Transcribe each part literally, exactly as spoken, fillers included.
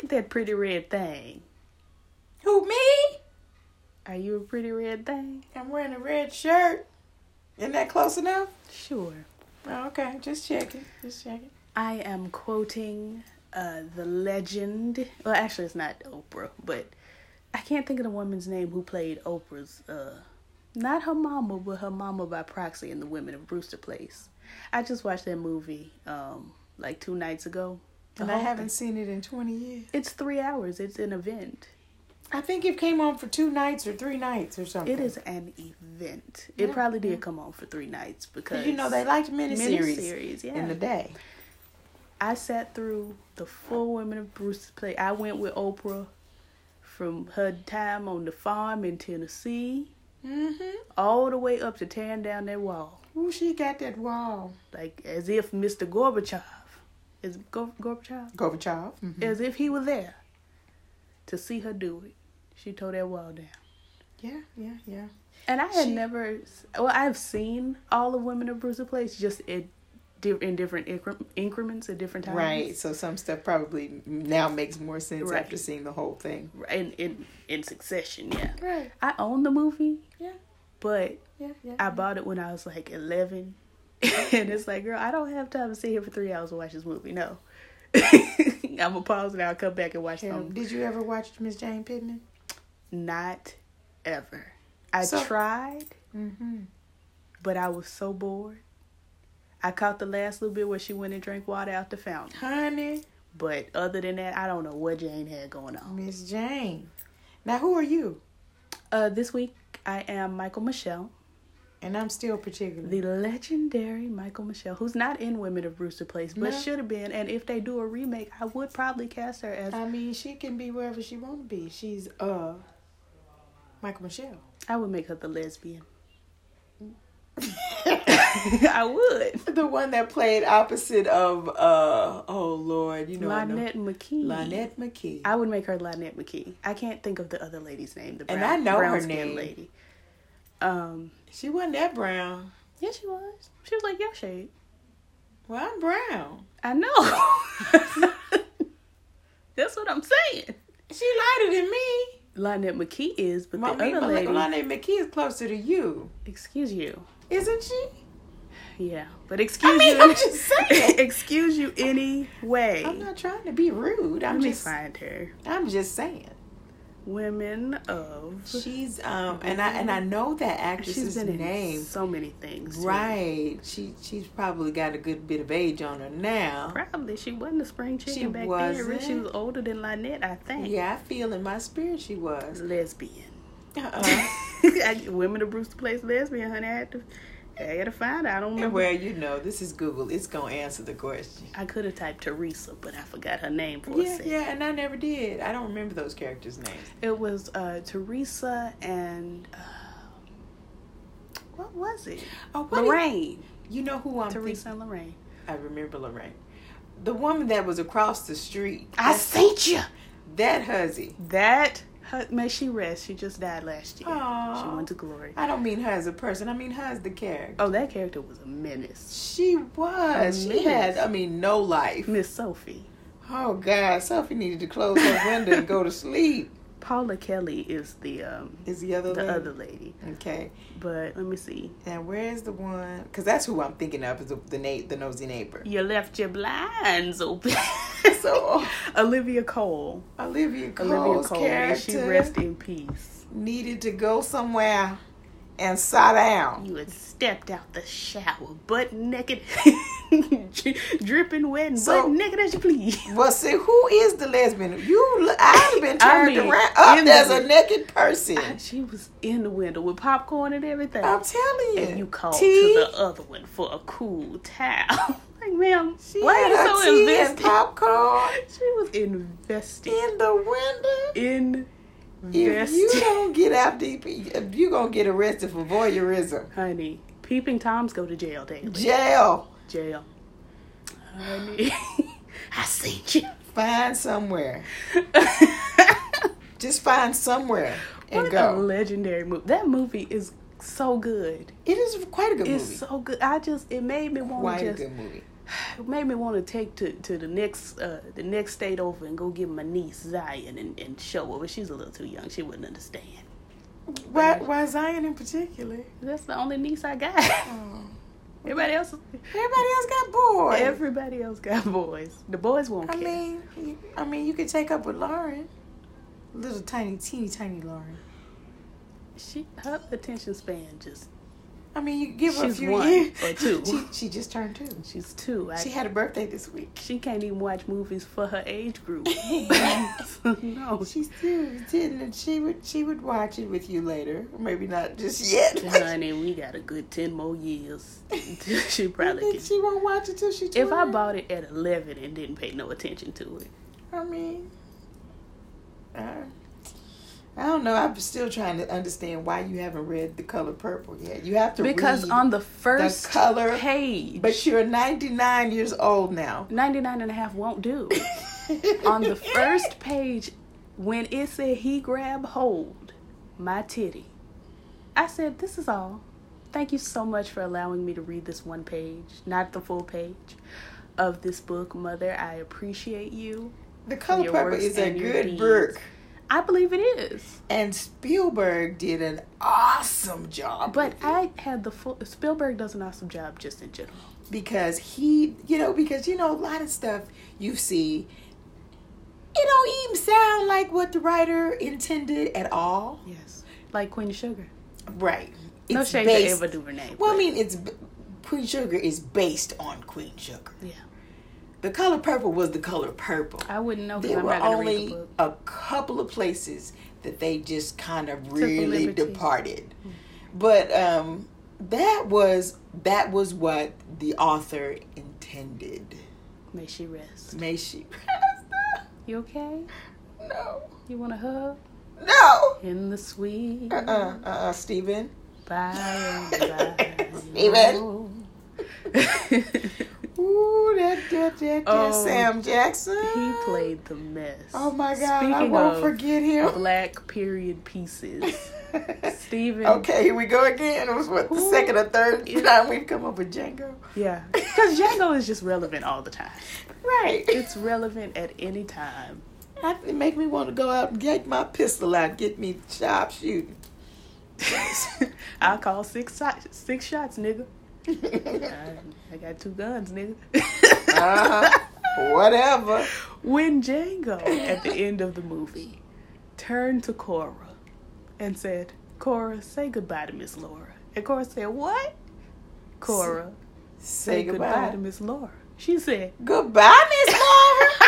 at that pretty red thing. Who, me? Are you a pretty red thing? I'm wearing a red shirt. Isn't that close enough? Sure. Oh, okay, just checking. Just checking. I am quoting uh, the legend. Well, actually, it's not Oprah, but I can't think of the woman's name who played Oprah's, uh, not her mama, but her mama by proxy in The Women of Brewster Place. I just watched that movie um, like two nights ago. And I haven't seen it in twenty years. It's three hours. It's an event. I think it came on for two nights or three nights or something. It is an event. It Yeah, probably did yeah. come on for three nights because you know they liked miniseries, miniseries, yeah. in the day. I sat through the full Women of Brewster's Place. I went with Oprah from her time on the farm in Tennessee, Mm-hmm. all the way up to tearing down that wall, Ooh, she got that wall. like as if Mister Gorbachev, is Gor- Gorbachev, Gorbachev. Mm-hmm. as if he was there to see her do it. She tore that wall down. Yeah, yeah, yeah. And I had She- never, well, I've seen all of Women of Brewster Place, just in, in different incre- increments at different times. Right. So some stuff probably now makes more sense Right. after seeing the whole thing. In, in, in succession, yeah. Right. I own the movie, Yeah. but Yeah. Yeah. I bought it when I was like eleven. And it's like, girl, I don't have time to sit here for three hours and watch this movie. No. I'm going to pause and I'll come back and watch Um, something. did you ever watch Miss Jane Pittman? Not ever. I So- tried, Mm-hmm. but I was so bored. I caught the last little bit where she went and drank water out the fountain. Honey, But other than that, I don't know what Jane had going on. Miss Jane. Now, who are you? Uh, this week, I am Michael Michelle, And I'm still particular. the legendary Michael Michelle, who's not in Women of Brewster Place, but No. should have been. And if they do a remake, I would probably cast her as... I mean, she can be wherever she want to be. She's uh Michael Michelle. I would make her the lesbian. I would. The one that played opposite of uh oh Lord, you know I know. Lynette McKee. Lynette McKee. I would make her Lynette McKee. I can't think of the other lady's name. The brown, And I know her brown-skinned name. lady. Um, She wasn't that brown. yeah, she was. She was like your shade. Well, I'm brown. I know. That's what I'm saying. She lighter than me. Lynette McKee is, but My, the me, other my, lady. Lynette McKee is closer to you, Excuse you. isn't she? Yeah, but excuse I mean, you. I'm just saying. Excuse you anyway. I'm not trying to be rude. I'm Let me just find her. I'm just saying. Women of. She's um and I and I know that actress's She's been name. in so many things. too. Right. She she's probably got a good bit of age on her now. Probably she wasn't a spring chicken She back wasn't. then. She was older than Lynette, I think. Yeah, I feel in my spirit she was. Lesbian. Uh-uh. I, women of Brewster Place lesbian, honey. I had to, I had to find out. I don't And remember. well, you know, this is Google. It's gonna answer the question. I could have typed Teresa, but I forgot her name for a Yeah, second. yeah, and I never did. I don't remember those characters' names. It was uh, Teresa and uh, what was it? Oh, what is- Lorraine. You know who I'm Teresa thinking? and Lorraine. I remember Lorraine. The woman that was across the street. I That- seen you. That huzzy. That her, may she rest. She just died last year. Aw. She went to glory. I don't mean her as a person. I mean her as the character. Oh, that character was a menace. She was. She had, I mean, no life. Miss Sophie. Oh, God. Sophie needed to close her window and go to sleep. Paula Kelly is the um Is the other the lady? other lady. Okay. But let me see. And where's the one? Because that's who I'm thinking of, is the, the, na- the nosy neighbor. You left your blinds open. So, Olivia Cole. Olivia Cole's Olivia Cole. May character she rest in peace. needed to go somewhere and sit down. You had stepped out the shower, butt naked, dripping wet, and So- butt naked as you please. Well, see, who is the lesbian? You, I'd have been I turned mean, around. Up in there's the- a naked person. And she was in the window with popcorn and everything. I'm telling you. And you called Tea? to the other one for a cool towel. Like, ma'am, She why had are you her so tea and invested? popcorn She was invested. in the window. Invested. If you don't get out deep, you're going to get arrested for voyeurism. Honey, peeping Toms go to jail daily. Jail. Jail. Honey, I seen you. Find somewhere. Just find somewhere and What a go. legendary movie. That movie is so good. It is quite a good It's movie. so good. I just, it made me want Quite to a just, good movie. It made me want to take to, to the next uh, the next state over and go get my niece Zion and, and show her, but she's a little too young. She wouldn't understand. Why, why Zion in particular? That's the only niece I got. Oh. Everybody else, Everybody else got boys. everybody else got boys. The boys won't I care. mean, you, I mean, you could take up with Lauren, little tiny, teeny, tiny Lauren. She her attention span just. I mean, you give her a She's few one years. or two. She, she just turned two. She's two. I, She had a birthday this week. She can't even watch movies for her age group. No. She still didn't, and she would she would watch it with you later. Maybe not just yet. Honey, we got a good ten more years. She probably can. She won't watch it till she. If I twelve. bought it at eleven and didn't pay no attention to it. I mean, uh, I don't know. I'm still trying to understand why you haven't read The Color Purple yet. You have to Because read on the first The Color page, But you're ninety-nine years old now. ninety-nine and a half won't do. On the first page, when it said he grabbed hold my titty, I said, this is all. Thank you so much for allowing me to read this one page, not the full page of this book, Mother. I appreciate you. The Color Your Purple works is a and your good deeds. book. I believe it is. And Spielberg did an awesome job. But with it. I had the full... Spielberg does an awesome job just in general. Because he, you know, because, you know, a lot of stuff you see, it don't even sound like what the writer intended at all. Yes. Like Queen Sugar. Right. No It's shade based- to Ava DuVernay. Well, I but- mean, it's Queen Sugar is based on Queen Sugar. Yeah. The Color Purple was The Color Purple. I wouldn't know because There I'm were not going to read only the book. a couple of places that they just kind of a really liberty. departed. But um, that was that was what the author intended. May she rest. May she You okay? No. You want a hug? No. In the sweet Uh-uh. Uh-uh, Stephen. by and by. Stephen. Ooh, that, that, that, that Oh, Sam Jackson. He played the mess. Oh, my God. Speaking I won't of forget him. black period pieces. Stephen. Okay, here we go again. It was what, the Who second or third is- time we've come up with Django. Yeah. Because Django is just relevant all the time. Right. It's relevant at any time. It make me want to go out and get my pistol out, get me sharp shooting. I'll call six shots, six shots, nigga. I, I got two guns, nigga. Uh-huh. Whatever. When Django, at the end of the movie, turned to Cora and said, Cora, say goodbye to Miss Laura. And Cora said, what? Cora, Say, say goodbye. goodbye. to Miss Laura. She said, Goodbye, Miss Laura.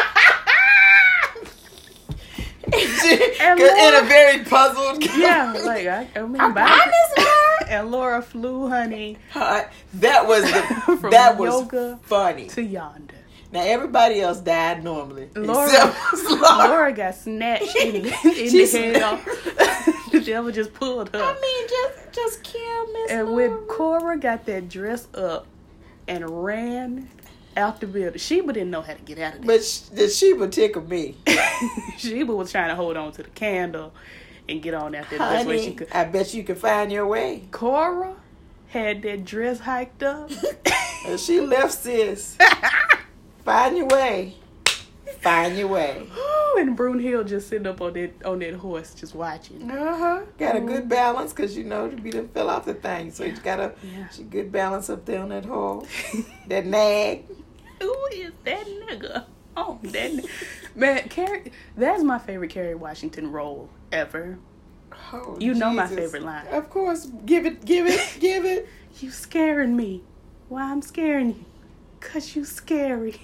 And in Laura- a very puzzled. yeah, like, I, I mean, Goodbye, bye. Miss Laura. And Laura flew, honey, Uh, that was the, From that was yoga funny. to yonder. Now everybody else died normally. Laura, except Laura. Laura got snatched in, in the She's- head off. The devil just pulled her. I mean, just just kill Miss And Laura. when Cora got that dress up and ran out the building, Sheba didn't know how to get out of there. But sh- the Sheba tickled me. Sheba was trying to hold on to the candle and get on out there the best way she Honey, could. I bet you can find your way. Cora had that dress hiked up. And she left, sis. Find your way. Find your way. And Brunhild just sitting up on that on that horse just watching. Uh-huh. Got a good balance because, you know, we done fell off the thing. So you got a Yeah. she good balance up there on that hole. That nag. Who is that nigga? Oh, that n- man, Carrie. That's my favorite Kerry Washington role ever. Oh, You know my Jesus. favorite line. Of course. Give it, give it, give it. You scaring me. Why I'm scaring you? Cause you scary.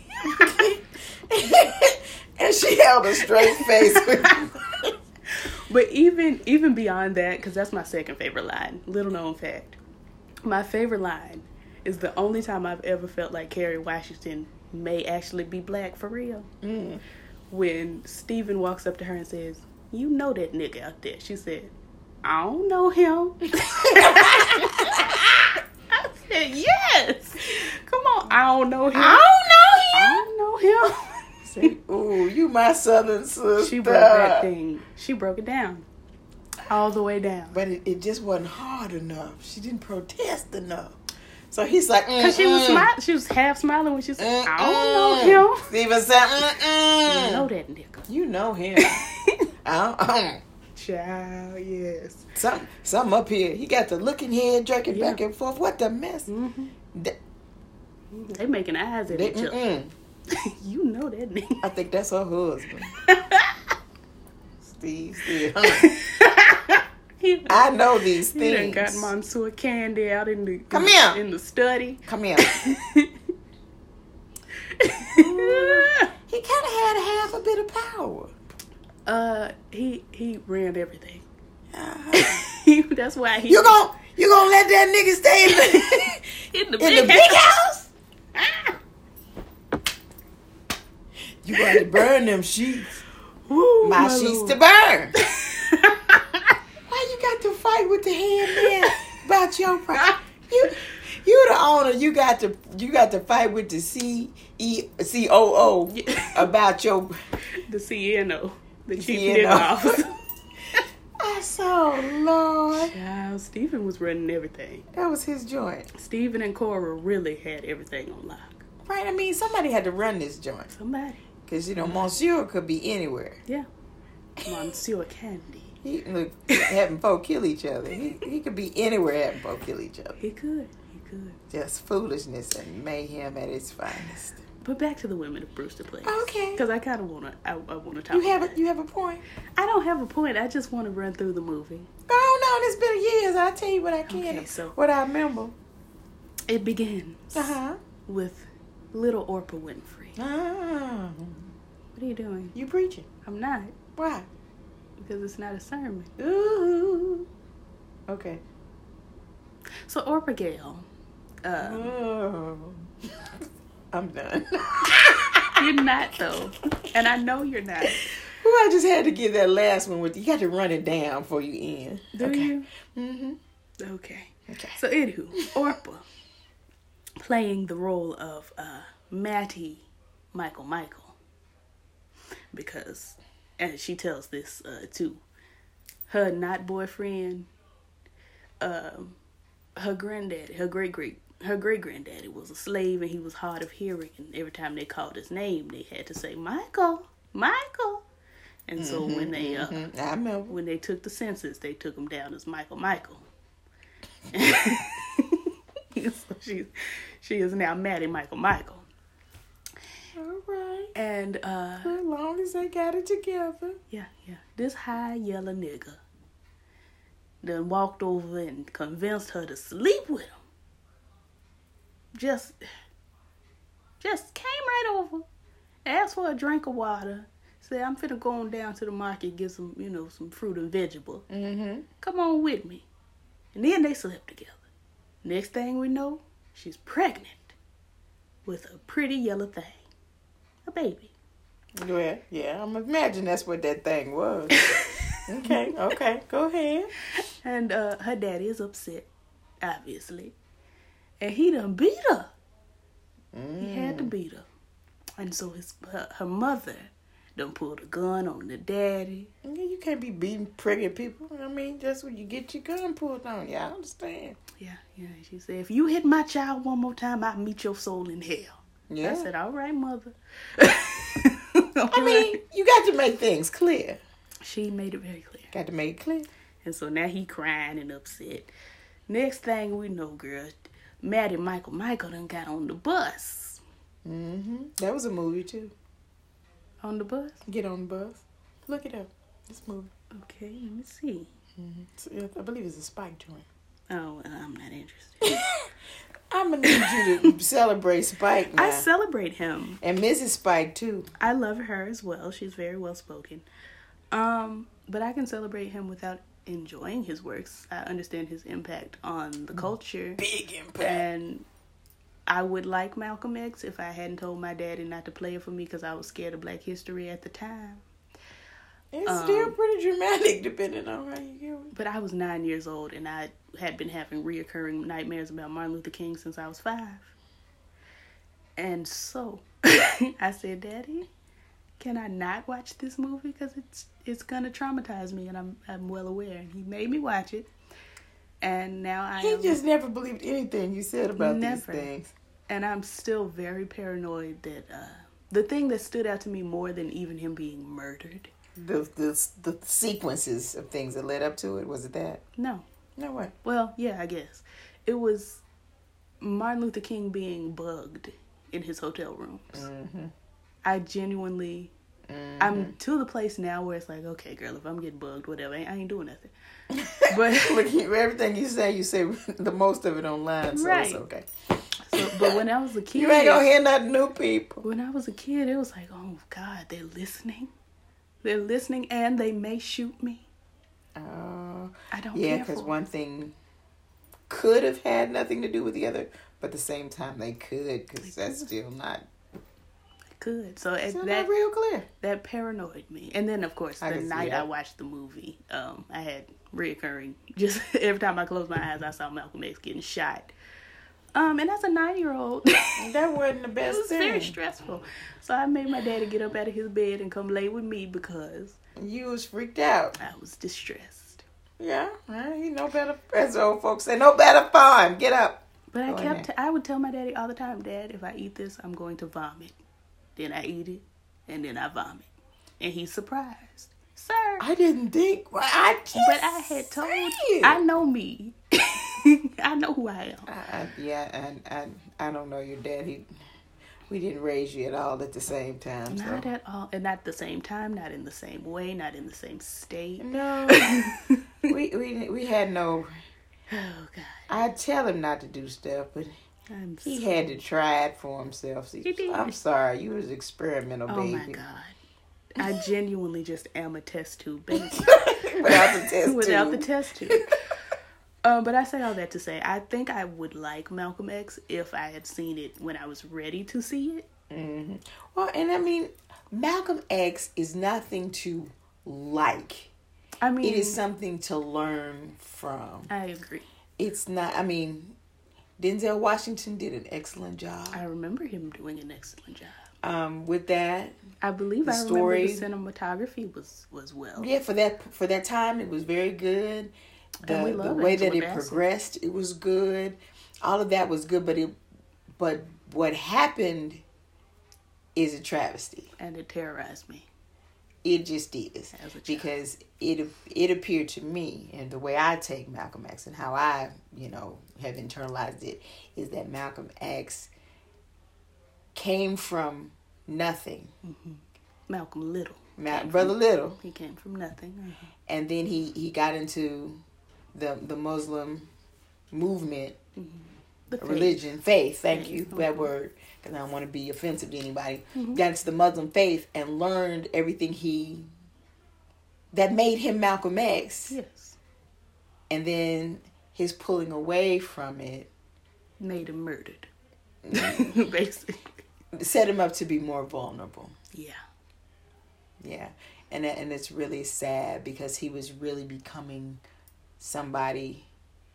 And she held a straight face. But even even beyond that, because that's my second favorite line. Little known fact. My favorite line is the only time I've ever felt like Kerry Washington may actually be black for real. Mm. When Steven walks up to her and says, you know that nigga out there. She said, I don't know him. I said, yes. Come on. I don't know him. I I don't know him. don't know him. Say, ooh, you my southern sister. She broke that thing. She broke it down. All the way down. But it, it just wasn't hard enough. She didn't protest enough. So he's like, mm Cause she was smiling. She was half smiling when she said, Mm-mm. "I don't know him." Steven said, mm-mm. You know that nigga. You know him. I don't, Child, yes. Some, some up here. He got the looking head, jerking Yeah. back and forth. What the mess? Mm-hmm. Th- They making eyes at they- each other. mm-mm. You know that nigga. I think that's her husband. Steve, Steve. Huh? He, I know these he done things. got Monsieur Candy out in the Come in, here. in the study. Come here. He kind of had half a bit of power. uh, he he ran everything. Uh-huh. That's why he You gon' you gonna let that nigga stay in the, in the in big, the big house. house? You got to burn them sheets. Woo, My, my sheets Lord. to burn. Why you got to fight with the handman about your price? You you the owner. You got to you got to fight with the C E C O O about your The C N O, the chief C N O. nigga officer. I saw Lord. Child, Stephen was running everything. That was his joint. Stephen and Cora really had everything on lock. Right, I mean, somebody had to run this joint. Somebody. Because, you know, Monsieur could be anywhere. Yeah. Monsieur Candy. He look having folk kill each other. He, he could be anywhere having folk kill each other. He could. He could. Just foolishness and mayhem at its finest. But back to the women of Brewster Place. Okay. Because I kind of want to I, I want to talk You have about a, you have a point. it. I don't have a point. I just want to run through the movie. Oh, no, it's been years. I'll tell you what I can. Okay, so- what I remember. It begins Uh-huh. with little Orpah Winfrey. Ah, What are you doing? you preaching. I'm not. Why? Because it's not a sermon. Ooh. Okay. So Orpah Gale. Uh, Oh. I'm done. you're not, though. And I know you're not. Ooh, I just had to get that last one with you. got to run it down before you end. Do okay. you? Mm-hmm. Okay. Okay. So, anywho, Orpah playing the role of uh, Mattie Michael Michael. Because, and she tells this uh, too, her not boyfriend, um, her granddaddy, her great great, her great granddaddy was a slave and he was hard of hearing. And every time they called his name, they had to say Michael, Michael. And so Mm-hmm, when they uh, mm-hmm. I remember. when they took the census, they took him down as Michael Michael. So she, she is now Mattie Michael Michael. All right. And, uh, As long as they got it together. yeah, yeah. This high yellow nigga done walked over and convinced her to sleep with him. Just, just came right over, asked for a drink of water, said, I'm finna go on down to the market, get some, you know, some fruit and vegetable. Mm-hmm. Come on with me. And then they slept together. Next thing we know, she's pregnant with a pretty yellow thing. A baby. Well, yeah, I'm imagine that's what that thing was. Okay, okay, go ahead. And uh, her daddy is upset, obviously. And he done beat her. Mm. He had to beat her. And so his her, her mother done pulled a gun on the daddy. Yeah, you can't be beating pregnant people. I mean, that's when you get your gun pulled on you. I understand. Yeah, yeah. She said, if you hit my child one more time, I'll meet your soul in hell. Yeah. I said, all right, mother. I mean, you got to make things clear. She made it very clear. Got to make it clear. And so now he crying and upset. Next thing we know, girl, Mattie Michael Michael done got on the bus. Mm-hmm. That was a movie, too. On the bus? Get on the bus. Look it up. This movie. Okay, let me see. Mm-hmm. I believe it's a Spike joint. Oh, well, I'm not interested. I'm going to need you to celebrate Spike now. I celebrate him. And Missus Spike, too. I love her as well. She's very well spoken. Um, but I can celebrate him without enjoying his works. I understand his impact on the culture. Big impact. And I would like Malcolm X if I hadn't told my daddy not to play it for me because I was scared of Black history at the time. It's um, still pretty dramatic depending on how you get it. But I was nine years old and I had been having reoccurring nightmares about Martin Luther King since I was five. And so I said, Daddy, can I not watch this movie? Because it's it's going to traumatize me and I'm I'm well aware. And he made me watch it. And now I He am, just never believed anything you said about Never. these things. and I'm still very paranoid that uh, the thing that stood out to me more than even him being murdered. The, the the sequences of things that led up to it, was it that? No. No what? Well, yeah, I guess. It was Martin Luther King being bugged in his hotel rooms. Mm-hmm. I genuinely, Mm-hmm. I'm to the place now where it's like, okay, girl, if I'm getting bugged, whatever, I ain't, I ain't doing nothing. But Look, you- everything you say, you say the most of it online, so Right. it's okay. so, but when I was a kid, You ain't gonna hear nothing new, people. when I was a kid, it was like, oh God, they're listening. They're listening, and they may shoot me. Oh, I don't yeah, care because for one thing could have had nothing to do with the other, but at the same time they could, because that's still not, it. Could so it, still that not real clear. that paranoid me. And then of course I the can see night that. I watched the movie, um, I had reoccurring. Just every time I closed my eyes, I saw Malcolm X getting shot. Um, and as a nine-year-old, That wasn't the it best was thing. very stressful. So I made my daddy get up out of his bed and come lay with me because You was freaked out. I was distressed. Yeah, well, you know better. As old folks say, no better fun. Get up. But I Go kept, ahead. I would tell my daddy all the time, Dad, if I eat this, I'm going to vomit. Then I eat it, and then I vomit. And he's surprised. Sir. I didn't think. Well, I just But I had told, said. I know me. I know who I am. I, I, yeah, and I, I don't know your dad. He, we didn't raise you at all at the same time. So. Not at all, and not at the same time, not in the same way, not in the same state. No, we we we had no. Oh God, I tell him not to do stuff, but I'm he so- had to try it for himself. See, He did. I'm sorry, you was experimental, Oh baby. my God, I genuinely just am a test tube baby Without the test without tube. the test tube. Um, but I say all that to say, I think I would like Malcolm X if I had seen it when I was ready to see it. hmm Well, and I mean, Malcolm X is nothing to like. I mean, It is something to learn from. I agree. It's not. I mean, Denzel Washington did an excellent job. I remember him doing an excellent job. Um, with that, I believe The I story- remember the cinematography was was well. yeah, for that for that time, it was very good. The, And we the love way that Angela it Bassett. progressed, it was good. All of that was good, but it, but what happened is a travesty. And it terrorized me. It just is, As a child. because it it appeared to me, and the way I take Malcolm X and how I, you know, have internalized it, is that Malcolm X came from nothing. Malcolm Little. Ma- came Brother from- Little, He came from nothing. Mhm. and then he, he got into the the Muslim movement, The faith. religion, faith. Thank Faith, you, okay. that word, because I don't want to be offensive to anybody. Mhm. Got into the Muslim faith and learned everything he that made him Malcolm X, Yes. and then his pulling away from it Made him murdered. Basically. set him up to be more vulnerable. Yeah. Yeah, and that- and it's really sad because he was really becoming somebody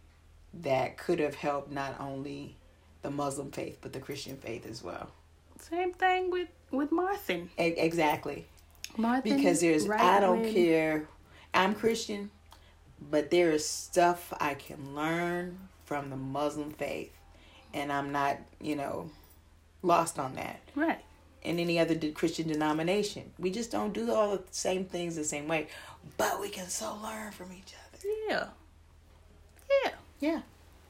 that could have helped not only the Muslim faith but the Christian faith as well. Same thing with, with Marthin. E- exactly, Marthin. because there's right I don't when- care. I'm Christian, but there is stuff I can learn from the Muslim faith, and I'm not, you know, lost on that. Right. In any other de- Christian denomination, we just don't do all the same things the same way, but we can so learn from each other. Yeah. Yeah. Yeah.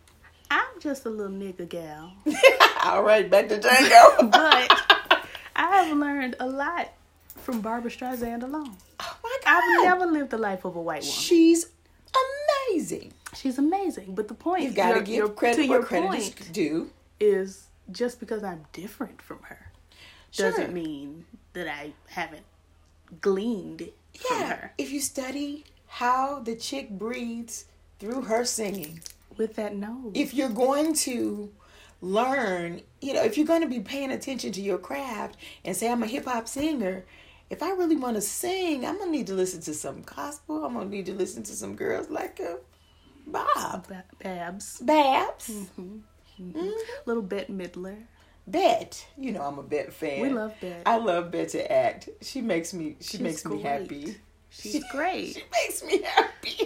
I'm just a little nigga gal. All right, back to Django. But I have learned a lot from Barbara Streisand alone. Oh my I've God. never lived the life of a white woman. She's amazing. She's amazing. But the point You've got to your- give your- credit to where your credit point is due. is just because I'm different from her Sure. doesn't mean that I haven't gleaned from Yeah. her. If you study how the chick breathes through her singing, With that nose. if you're going to learn, you know, if you're going to be paying attention to your craft and say, I'm a hip hop singer, if I really want to sing, I'm going to need to listen to some gospel. I'm going to need to listen to some girls like uh, Bob. Ba- Babs. Babs. hmm Mhm. Little Bette Midler. Bet. You know I'm a Bet fan. We love Bette. I love Bet to act. She makes me she She's makes me great. happy. She's great. She makes me happy.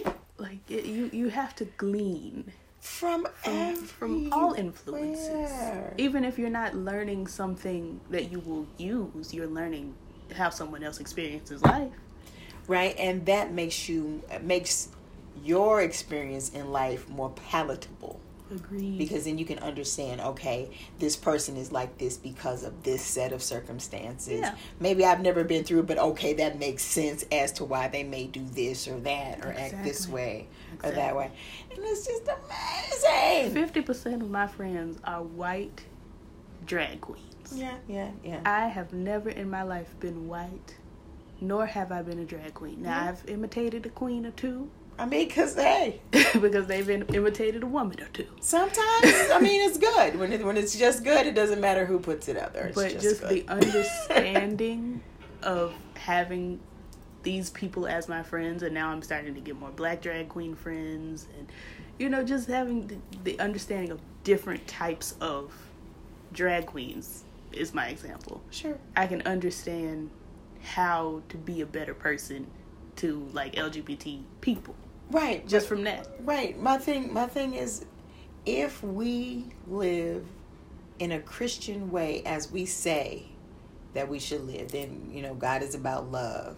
like it, you you have to glean from from, from all influences. Even if you're not learning something that you will use, you're learning how someone else experiences life. Right, and that makes you makes your experience in life more palatable. Agreed. Because then you can understand, okay, this person is like this because of this set of circumstances. Yeah. Maybe I've never been through it, but okay, that makes sense as to why they may do this or that or Exactly. act this way Exactly. or that way. And it's just amazing. fifty percent of my friends are white drag queens. Yeah, yeah, yeah. I have never in my life been white, nor have I been a drag queen. Now, Yeah. I've imitated a queen or two. I mean, because, hey. because they've been imitated a woman or two. Sometimes, I mean, it's good. When it, when it's just good, it doesn't matter who puts it out there. It's But just, just good. the understanding of having these people as my friends, and now I'm starting to get more black drag queen friends, and, you know, just having the, the understanding of different types of drag queens is my example. Sure. I can understand how to be a better person to, like, L G B T people. Right. Just from that. Right. My thing my thing is, if we live in a Christian way as we say that we should live, then, you know, God is about love.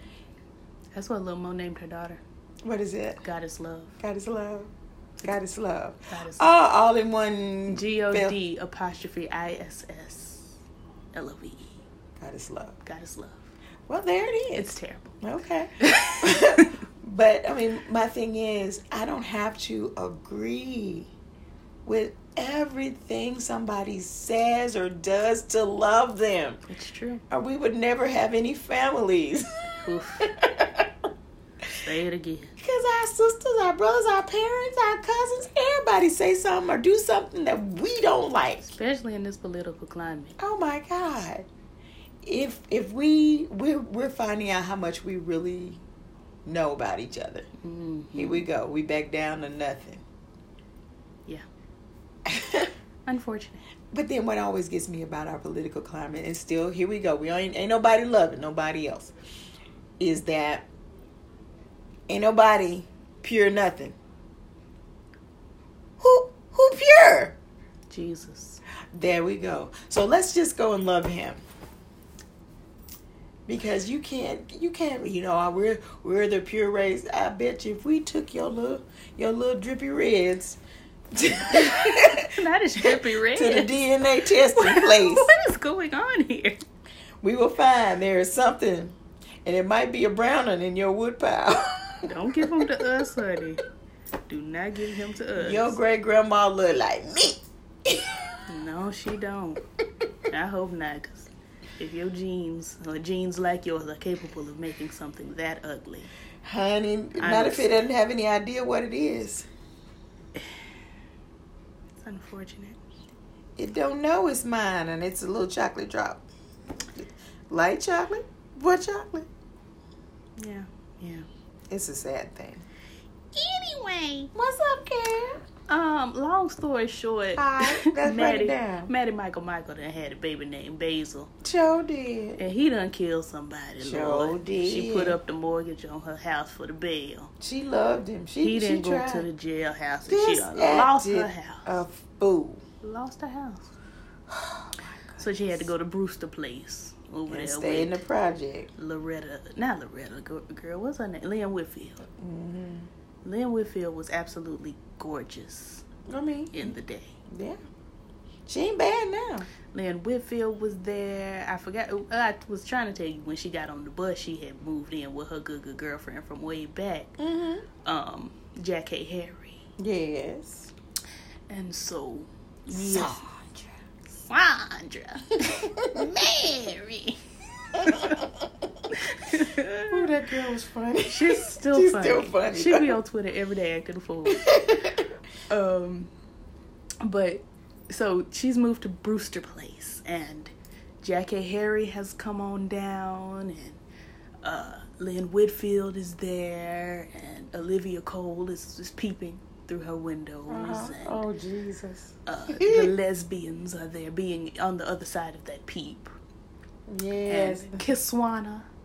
That's what Lil Mo named her daughter. What is it? God is love. God is love. God is love. God is Oh, love. all in one. G O D apostrophe I S S L O V E. God is love. God is love. Well, there it is. It's terrible. Okay. But, I mean, my thing is, I don't have to agree with everything somebody says or does to love them. It's true. Or we would never have any families. Oof. Say it again. Because our sisters, our brothers, our parents, our cousins, everybody say something or do something that we don't like. Especially in this political climate. Oh, my God. If if we, we're, we're finding out how much we really know about each other. Mm-hmm. Here we go. We back down to nothing. Yeah. Unfortunate. But then what always gets me about our political climate, and still, here we go. We ain't, ain't nobody loving nobody else. Is that ain't nobody pure nothing. Who who pure? Jesus. There we go. So let's just go and love him. Because you can't, you can't, you know, we're we're the pure race. I bet you if we took your little your little drippy reds That is drippy red. to the D N A testing place, What is going on here? we will find there is something, and it might be a brown one in your wood pile. Don't give him to us, honey. Do not give him to us. Your great grandma look like me. No, she don't. I hope not, because if your genes or genes like yours are capable of making something that ugly, Honey, not if it doesn't have any idea what it is. it's unfortunate. It don't know it's mine, and it's a little chocolate drop. Light chocolate? What chocolate? Yeah, yeah. It's a sad thing. Anyway, What's up, Karen? um, long story short, Hi, let's break it Maddie, down. Maddie Michael Michael done had a baby named Basil, Joe did. and he done killed somebody. Sure Lord. did. She put up the mortgage on her house for the bail. She loved him. She, He she didn't go tried. to the jailhouse, and This she done lost her acted house. a fool. Lost her house. So she had to go to Brewster Place over And there stay in the with project. Loretta. Not Loretta, girl, girl. What's her name? Lynn Whitfield. Mm-hmm. Lynn Whitfield was absolutely gorgeous I mean, in the day. yeah. She ain't bad now. Lynn Whitfield was there. I forgot. I was trying to tell you when she got on the bus, she had moved in with her good, good girlfriend from way back, Mm-hmm. um, Jackie Harry. Yes. And so, yes. Sandra. Sandra. Mary. Ooh, that girl was funny. She's still She's funny. still funny. She be on Twitter every day acting a fool. um, but so she's moved to Brewster Place, and Jackie Harry has come on down, and uh, Lynn Whitfield is there, and Olivia Cole is, is peeping through her windows, Uh-huh. and Oh, Jesus. uh, the lesbians are there, being on the other side of that peep. Yes. And Kiswana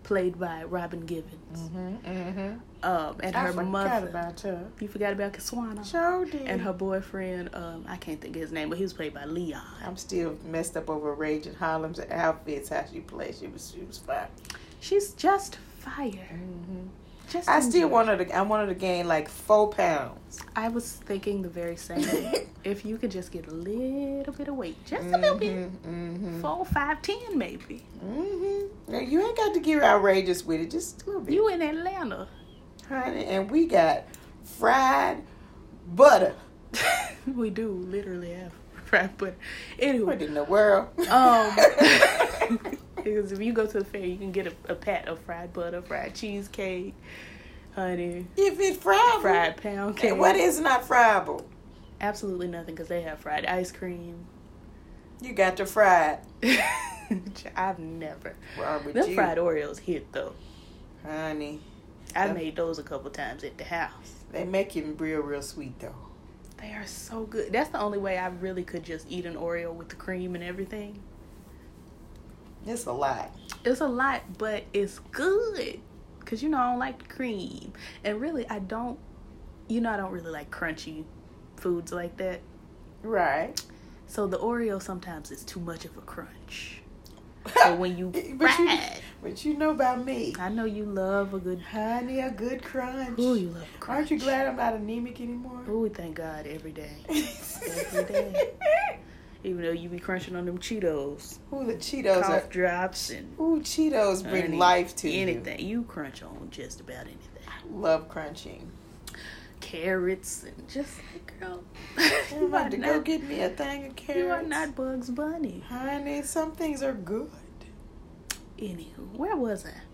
played by Robin Givens. Mm-hmm, mm-hmm. Um, and her I forgot mother. about her. You forgot about Kiswana. Sure did. And her boyfriend, um, I can't think of his name, but he was played by Leon. I'm still messed up over Raging Harlem's outfits. How she played, she was she was fine. She's just fire. Mm-hmm. Just I still enjoy. wanted to. I wanted to gain like four pounds. I was thinking the very same thing. If you could just get a little bit of weight, just a little bit, Mm-hmm. four, five, ten, maybe. Mm-hmm. Now, you ain't got to get outrageous with it. Just a little bit. You in Atlanta, Honey, and we got fried butter. we do literally have fried butter. Anyway, What in the world? um, because if you go to the fair, you can get a, a pat of fried butter, fried cheesecake, honey, If it's friable. fried pound cake. And what is not friable? Absolutely nothing, because they have fried ice cream. You got to fry it. I've never. Wrong with Them you. fried Oreos hit though. Honey, I Them- made those a couple times at the house. they make it real, real sweet though. They are so good. That's the only way I really could just eat an Oreo with the cream and everything. It's a lot. It's a lot, but it's good. Because, you know, I don't like the cream. And really, I don't, you know, I don't really like crunchy foods like that. Right. So the Oreo sometimes is too much of a crunch. So when you but, fry you it, but you know about me. I know you love a good, Honey, a good crunch. ooh, you love a crunch. Aren't you glad I'm not anemic anymore? Ooh, thank God every day. Every day. Even though you be crunching on them Cheetos. Ooh, the Cheetos Cough are. drops and Ooh, Cheetos bring honey, life to anything. You. you crunch on just about anything. you. Love crunching. Carrots and just like, girl, I'm you, about are to go not, get me a thing of carrots. you are not Bugs Bunny. Honey, some things are good. Anywho, where was I?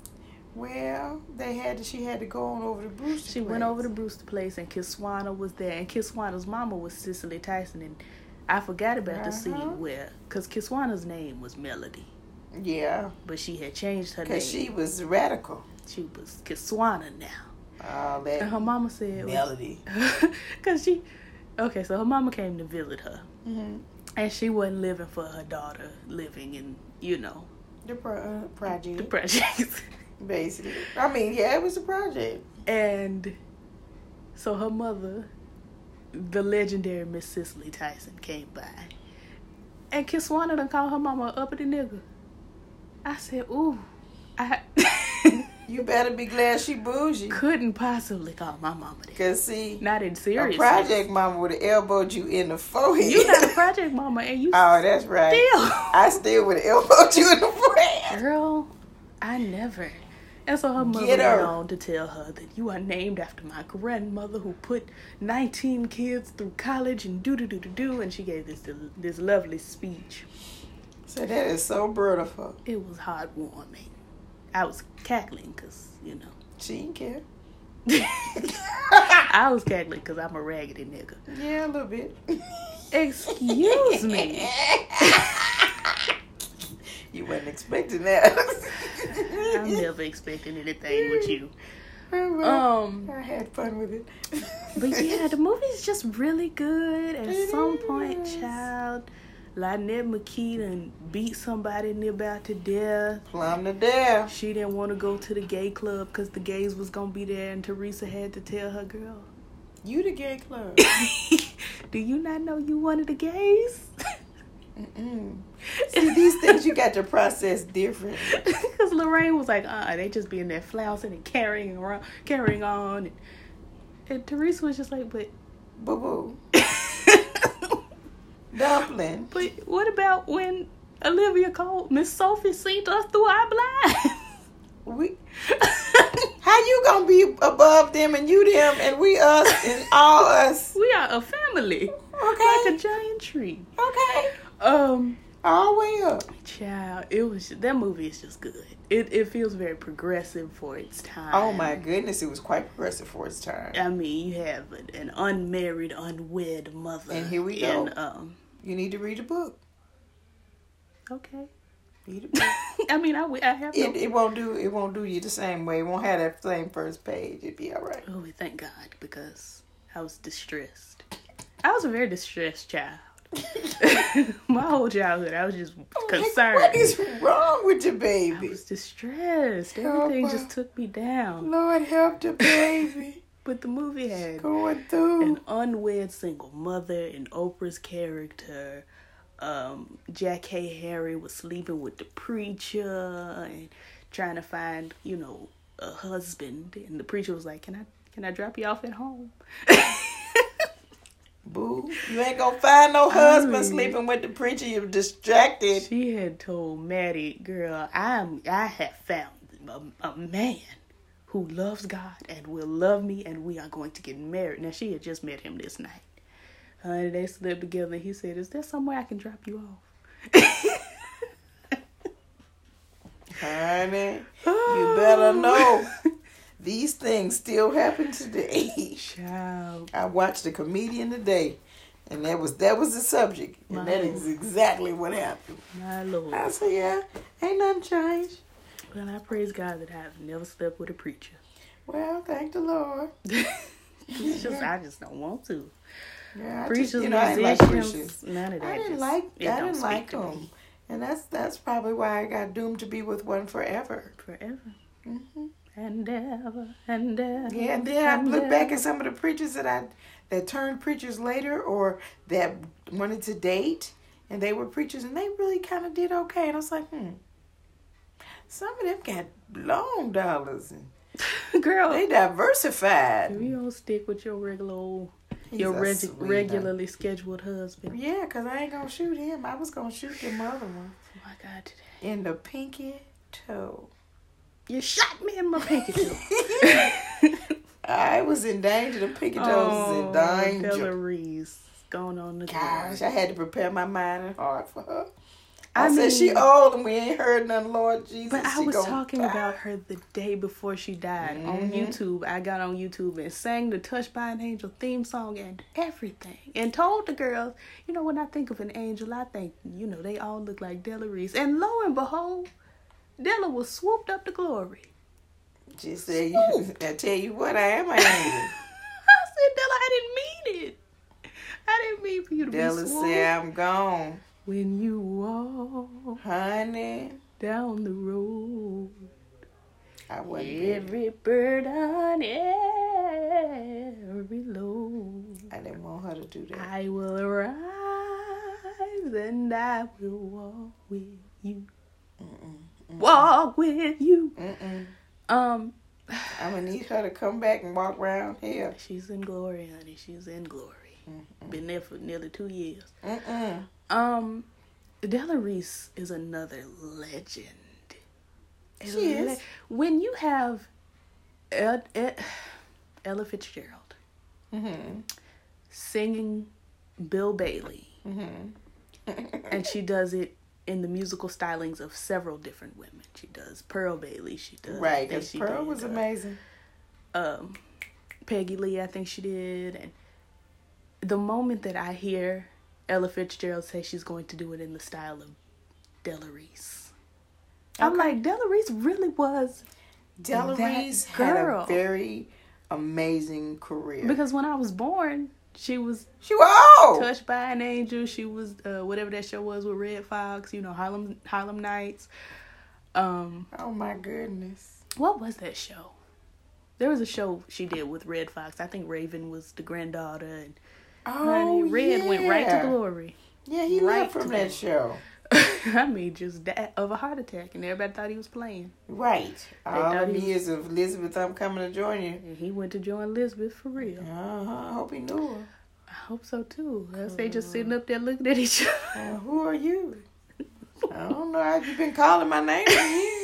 Well, they had to, she had to go on over to Brewster She place. went over to Brewster Place and Kiswana was there. And Kiswana's mama was Cicely Tyson. And I forgot about the Uh-huh. scene where, because Kiswana's name was Melody. Yeah, But she had changed her name. because she was radical. She was Kiswana now. All that And her mama said, melody. because she, okay, so her mama came to visit her. Mm-hmm. And she wasn't living for her daughter, living in, you know, The pro- uh, project, the projects. basically. I mean, yeah, it was a project. And so her mother, the legendary Miss Cicely Tyson, came by. And Kiswana done called her mama a uppity nigga. I said, ooh, I You better be glad she bougie. couldn't possibly call my mama that. Because, see, Not in a serious. project mama would have elbowed you in the forehead. You not a project mama, and you Oh, that's right. still. I still would have elbowed you in the forehead. Girl, I never. And so her mother Get her. went on to tell her that you are named after my grandmother who put nineteen kids through college and do do do do do. And she gave this this lovely speech. So that is so beautiful. It was heartwarming. I was cackling because, you know. She didn't care. I was cackling because I'm a raggedy nigga. Yeah, a little bit. Excuse me. You wasn't expecting that. I'm never expecting anything with you. Um, Um, I had fun with it. But yeah, the movie's just really good. At It some point, is. child, Lynette McKee done beat somebody near about to death. Plumb to death. She didn't want to go to the gay club because the gays was going to be there, and Teresa had to tell her, girl, You the gay club. do you not know you one of the gays? Mm-mm. See, these things you got to process different. Because Lorraine was like, uh, they just being there flouncing and carrying around, carrying on. And, and Teresa was just like, but... Boo boo. Dumpling. But what about when Olivia called Miss Sophie seen us through our blinds? We. How you gonna be above them and you them and we us and all us? We are a family. Okay. Like a giant tree. Okay. Um, All the way up. child, it was that movie is just good. It it feels very progressive for its time. Oh my goodness, it was quite progressive for its time. I mean, you have an, an unmarried, unwed mother. And here we in, go. Um, You need to read the book. okay. Read the book. I mean, I, I have no... It, it won't do it won't do you the same way. It won't have that same first page. It'd be all right. Oh, we thank God, because I was distressed. I was a very distressed child. My whole childhood, I was just I'm concerned. Like, what is wrong with the I baby? was distressed. Help Everything her. just took me down. Lord help the baby. But the movie had Going through. an unwed single mother, and Oprah's character. Um, Jack Hay Harry was sleeping with the preacher and trying to find, you know, a husband. And the preacher was like, "Can I, can I drop you off at home?" Boo, you ain't gonna find no husband I mean, sleeping with the preacher. You're distracted. She had told Maddie, "Girl, I'm I have found a, a man who loves God and will love me, and we are going to get married." Now, she had just met him this night. Honey, they slept together, and he said, "Is there somewhere I can drop you off?" Honey, you better know. These things still happen today. Child. I watched a comedian today, and that was that was the subject, and My that Lord. is exactly what happened. My Lord. I said, yeah, ain't nothing changed. Well, I praise God that I've never slept with a preacher. Well, thank the Lord. It's just, I just don't want to. Yeah, I Preachers, just, you know, I didn't like musicians, Christians. none of that. I didn't just, like it I don't didn't speak like to me. them, and that's that's probably why I got doomed to be with one forever. Forever. Mm-hmm. And ever, and ever. Yeah, and then I and look back ever. at some of the preachers that I that turned preachers later, or that wanted to date, and they were preachers, and they really kind of did okay. And I was like, hmm, some of them got long dollars, and Girl, they diversified. if you don't stick with your regular old, He's your a reg- sweetheart. regularly scheduled husband. Yeah, because I ain't gonna shoot him. I was gonna shoot them other one Oh my God, today. in the pinky toe. You shot me in my pinky toe. I was in danger. The pinky toes was in Oh, danger. Della Reese going on the Gosh, I had to prepare my mind and heart for her. I I, said, mean- she old and we ain't heard nothing, Lord Jesus. But I She was gonna talking die. about her the day before she died on Mhm. YouTube. I got on YouTube and sang the Touched by an Angel theme song and everything. And told the girls, you know, when I think of an angel, I think, you know, they all look like Della Reese. And lo and behold, Della was swooped up to glory. She said, you, I tell you what, I am an angel. I said, Della, I didn't mean it. I didn't mean for you to Della be swooped. said, I'm gone. When you walk Honey, down the road, I wasn't ready. every burden, every load, I didn't want her to do that. I will arise and I will walk with you. Mm-mm. Walk with you. Mm-mm. Um, I'm going to need her to come back and walk around here. she's in glory, honey. She's in glory. Mm-mm. Been there for nearly two years. Mm-mm. Um, Della Reese is another legend. She is. When you have El- El- Ella Fitzgerald Mm-hmm. singing Bill Bailey, Mm-hmm. and she does it in the musical stylings of several different women. She does Pearl Bailey. She does I Right, think because she Pearl did, was uh, amazing. Um, Peggy Lee, I think she did, and the moment that I hear Ella Fitzgerald say she's going to do it in the style of Della Reese, I'm Okay. like, Della Reese really was Della that Reese had girl. a very amazing career. Because when I was born, she was she was old. Touched by an Angel. She was uh, whatever that show was with Red Fox. You know, Harlem Harlem Nights. Um, Oh my goodness. what was that show? There was a show she did with Red Fox. I think Raven was the granddaughter, and Oh, honey, Red yeah. went right to glory. Yeah, he Right left from to that glory. show. I mean, just that of a heart attack, and everybody thought he was playing. Right. All thought them he was- years of Elizabeth, I'm coming to join you. And he went to join Elizabeth for real. Uh-huh. I hope he knew her. I hope so too. Else they just sitting up there looking at each other. Uh, who are you? I don't know. You've been calling my name for years.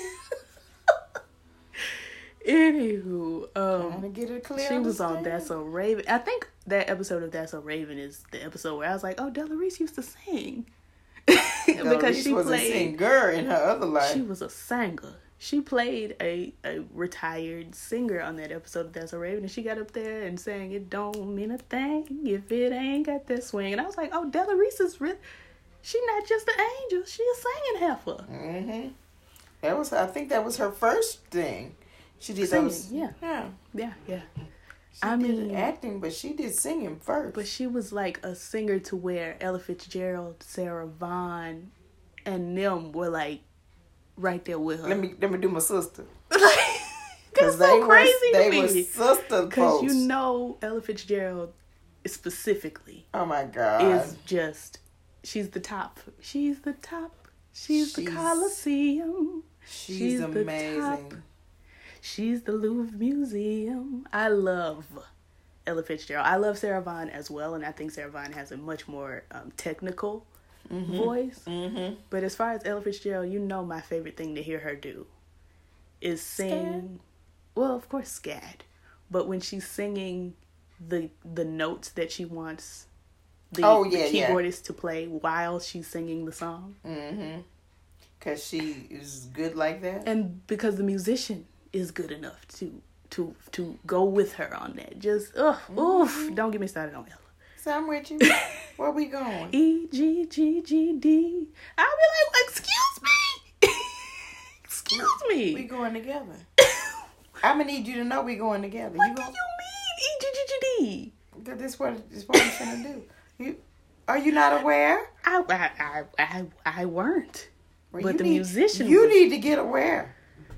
Anywho, Trying to um, get a clear she was on understanding. That's So Raven. I think that episode of That's So Raven is the episode where I was like, oh, Della Reese used to sing. Della because Reese she was a played, singer in her other life. she was a singer. She played a, a retired singer on that episode of That's So Raven, and she got up there and sang, "It don't mean a thing if it ain't got that swing." And I was like, oh, Della Reese is re- she not just an angel, she a singing heifer. Mm-hmm. That was, I think that was her first thing. She did Singing, those. yeah. Yeah. Yeah, yeah. She I did mean, acting, but she did singing first. But she was like a singer to where Ella Fitzgerald, Sarah Vaughan, and them were like right there with her. Let me let me do my sister. That's they so crazy were, to they me. were sister Because folks. you know Ella Fitzgerald specifically Oh my God. is just, she's the top. She's the top. She's, She's- the Coliseum. She's, She's the amazing. top. She's the Louvre Museum. I love Ella Fitzgerald. I love Sarah Vaughan as well, and I think Sarah Vaughan has a much more um, technical Mm-hmm. voice. Mm-hmm. But as far as Ella Fitzgerald, you know my favorite thing to hear her do is sing. Well, of course, scat. But when she's singing the the notes that she wants the, Oh, the yeah, yeah. keyboardist to play while she's singing the song. Mm-hmm. Because she is good like that. And because the musician is good enough to to to go with her on that. Just, ugh, Mm-hmm. oof. Don't get me started on Ella. So I'm with you. Where we going? E, G, G, G, D. I'll be like, excuse me. Excuse me. We going together. I'm gonna need you to know we going together. What you do gonna, you mean, E, G, G, G, D? That this what this what I'm gonna do. You are you not aware? I, I, I, I, I weren't. Well, But you the need, musician You was- need to get aware.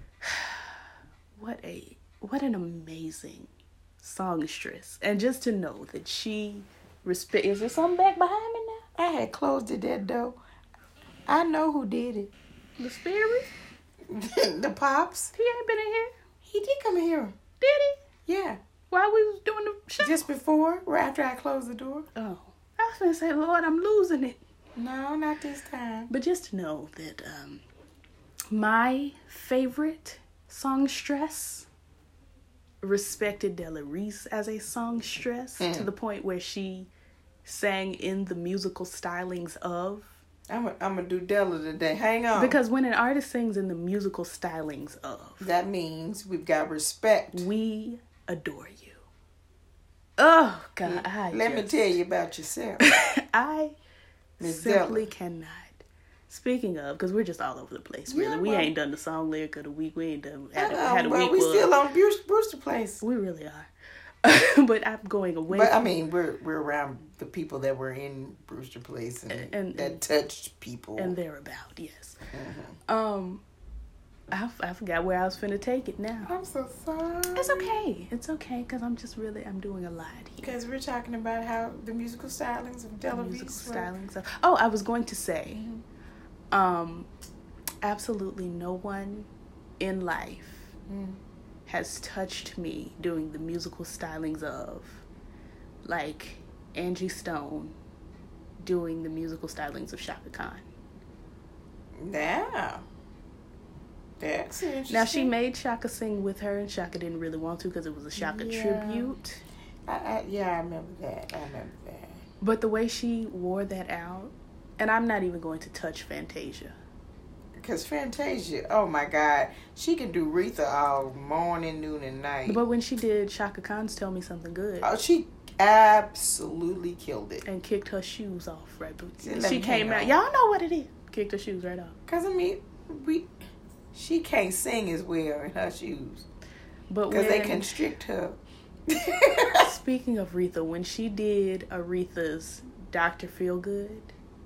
What a, what an amazing songstress. And just to know that she respect. Is there something back behind me now? I had closed it that door. I know who did it. The spirit? The pops. He ain't been in here. He did come in here. Did he? Yeah. While we was doing the show? Just before, or after I closed the door. Oh. I was gonna say, Lord, I'm losing it. No, not this time. But just to know that um, my favorite songstress respected Della Reese as a songstress Mm. to the point where she sang in the musical stylings of. I'm a, I'm gonna do Della today. Hang on. Because when an artist sings in the musical stylings of, that means we've got respect. we adore you. Oh, God. I Let me just- tell you about yourself. I Miss simply Della. cannot. Speaking of, because we're just all over the place, really. Yeah, we well- ain't done the song lyric of the week. We ain't done had a, Uh, had a well, week. we where- still on Brewster, Brewster Place. We really are. But I'm going away. But I from- mean, we're we're around the people that were in Brewster Place and, And- that touched people. and thereabout, yes. Mhm. Um, I, f- I forgot where I was finna take it now. I'm so sorry. It's okay. It's okay, because I'm just really, I'm doing a lot here. Because we're talking about how the musical stylings of Della Musical Reese were- styling stuff. Oh, I was going to say, um, absolutely no one in life Mm. has touched me doing the musical stylings of, like Angie Stone doing the musical stylings of Shaka Khan. Now, that's interesting. Now, she made Shaka sing with her, and Shaka didn't really want to because it was a Shaka Yeah. tribute. I, I, yeah, I remember that. I remember that. But the way she wore that out, and I'm not even going to touch Fantasia. Because Fantasia, oh my God, she can do Retha all morning, noon, and night. But when she did Shaka Khan's Tell Me Something Good, Oh, she absolutely killed it. and kicked her shoes off right See, before let she me came hang out. on. Y'all know what it is. Kicked her shoes right off. Because, I mean, we she can't sing as well in her shoes. But Because when, they constrict her. speaking of Aretha, when she did Aretha's Doctor Feelgood,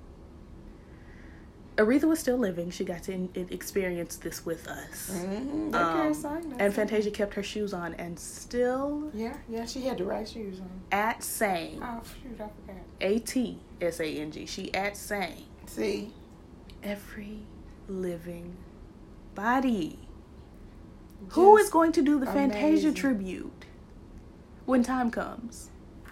Aretha was still living. She got to in, experience this with us. Mm-hmm. That Um, girl sang that and song. Fantasia kept her shoes on and still Yeah, yeah, she had the right shoes on. at sang. Oh, shoot, I forgot. A T S A N G. She at sang See? every living body. Who is Just going to do the Fantasia amazing. tribute when time comes?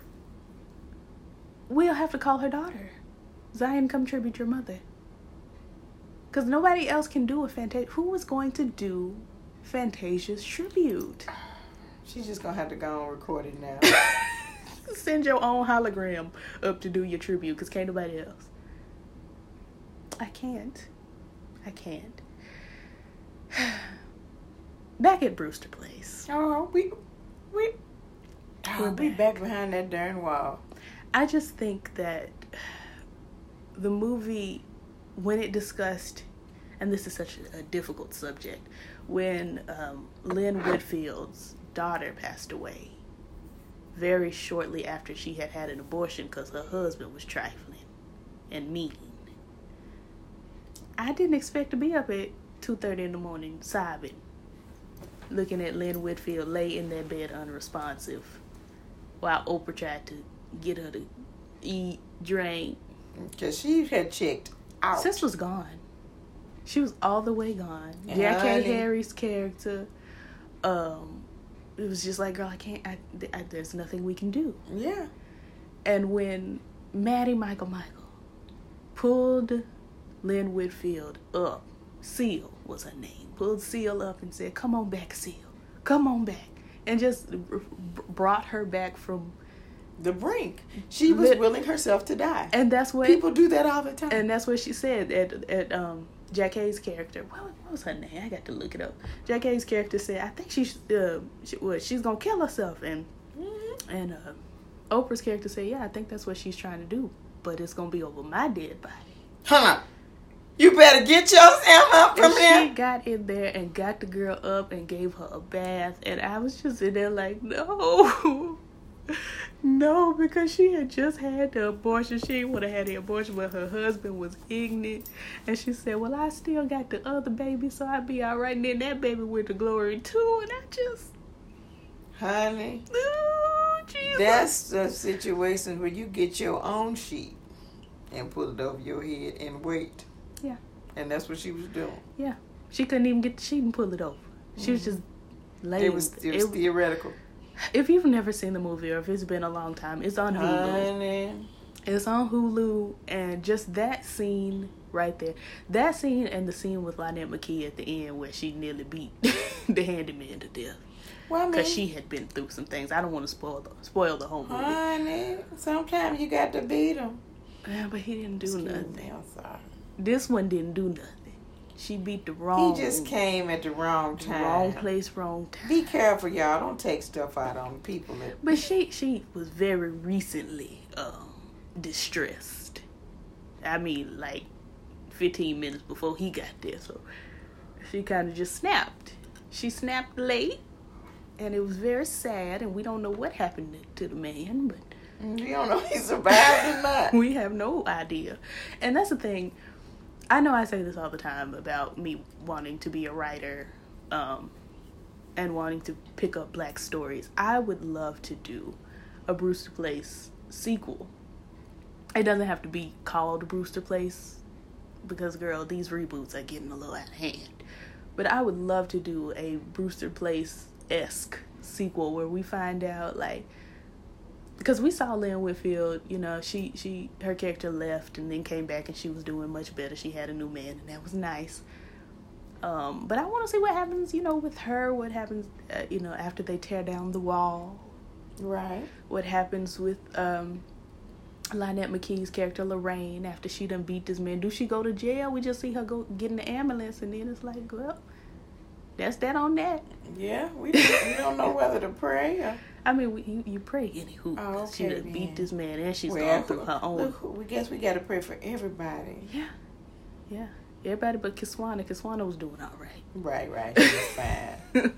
We'll have to call her daughter. Zion, come tribute your mother. Because nobody else can do a Fantasia. Who is going to do Fantasia's tribute? She's just going to have to go and record it now. Send your own hologram up to do your tribute because can't nobody else. I can't. I can't. Back at Brewster Place. Oh, we, we, oh, We're we back. back behind that darn wall. I just think that the movie, when it discussed, and this is such a, a difficult subject, when um, Lynn Whitfield's daughter passed away, very shortly after she had had an abortion because her husband was trifling and mean. I didn't expect to be up at two thirty in the morning sobbing, looking at Lynn Whitfield lay in that bed unresponsive while Oprah tried to get her to eat, drink. Because she had checked out. Sis was gone. She was all the way gone. Jack A. Harry's character, um, it was just like, girl, I can't, I, I, there's nothing we can do. Yeah. And when Maddie Michael Michael pulled Lynn Whitfield up, Seal was her name, pulled Seal up and said, come on back, Seal. Come on back. And just r- brought her back from the brink. She was lit- willing herself to die. And that's what... People do that all the time. And that's what she said at, at um, Jack Hayes' character. What, what was her name? I got to look it up. Jack Hayes' character said, I think she's, uh, she, what, she's going to kill herself. And, mm-hmm. and uh, Oprah's character said, yeah, I think that's what she's trying to do. But it's going to be over my dead body. Huh. You better get yourself up from and there. She got in there and got the girl up and gave her a bath. And I was just in there like, no. No, because she had just had the abortion. She would have had the abortion, but her husband was ignorant. And she said, well, I still got the other baby, so I'll be all right. And then that baby went to glory, too. And I just... Honey, oh, Jesus. That's the situation where you get your own sheet and put it over your head and wait. Yeah. And that's what she was doing. Yeah. She couldn't even get the sheet and pull it over. She mm-hmm. was just laying. It was, it was it, theoretical. If you've never seen the movie or if it's been a long time, it's on Hulu. Honey. It's on Hulu, and just that scene right there. That scene and the scene with Lynette McKee at the end where she nearly beat the handyman to death. Well, because she had been through some things. I don't want to spoil the, spoil the whole movie. Honey, sometimes you got to beat him. Yeah, but he didn't do Excuse nothing. Me, I'm sorry. This one didn't do nothing. She beat the wrong... He just came at the wrong time. Wrong place, wrong time. Be careful, y'all. Don't take stuff out on people. That... But she she was very recently um, distressed. I mean, like fifteen minutes before he got there. So she kind of just snapped. She snapped late. And it was very sad. And we don't know what happened to the man. But we don't know if he survived or not. We have no idea. And that's the thing. I know I say this all the time about me wanting to be a writer um, and wanting to pick up black stories. I would love to do a Brewster Place sequel. It doesn't have to be called Brewster Place because, girl, these reboots are getting a little out of hand. But I would love to do a Brewster Place-esque sequel where we find out, like, because we saw Lynn Whitfield, you know, she, she, her character left and then came back and she was doing much better. She had a new man and that was nice. Um, but I want to see what happens, you know, with her, what happens, uh, you know, after they tear down the wall. Right. What happens with um, Lynette McKee's character, Lorraine, after she done beat this man. Do she go to jail? We just see her go get in the ambulance and then it's like, well, that's that on that. Yeah, we don't, we don't know whether to pray or... I mean, we, you, you pray anywho. Oh, okay, she done beat this man and she's well, gone through her own. Look, we guess we got to pray for everybody. Yeah, yeah. Everybody but Kiswana. Kiswana was doing all right. Right, right. She was fine.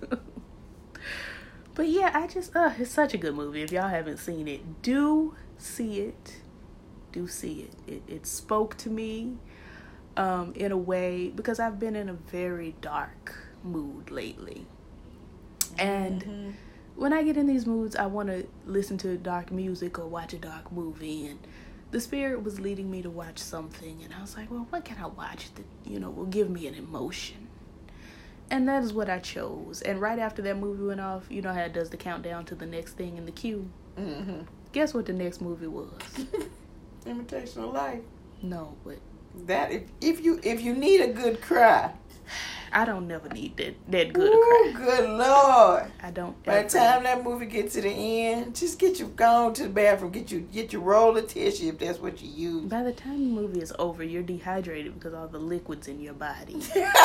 But yeah, I just, uh, it's such a good movie. If y'all haven't seen it, do see it. Do see it. It, it spoke to me um, in a way, because I've been in a very dark mood lately. And... Mm-hmm. When I get in these moods, I want to listen to dark music or watch a dark movie. And the spirit was leading me to watch something. And I was like, well, what can I watch that, you know, will give me an emotion? And that is what I chose. And right after that movie went off, you know how it does the countdown to the next thing in the queue? Mm-hmm. Guess what the next movie was? Imitation of Life. No, but... That, if, if you if you need a good cry... I don't never need that, that good Ooh, a cry. Good Lord. I don't. By the time that movie gets to the end, just get you gone to the bathroom, get you get your roll of tissue if that's what you use. By the time the movie is over, you're dehydrated because all the liquids in your body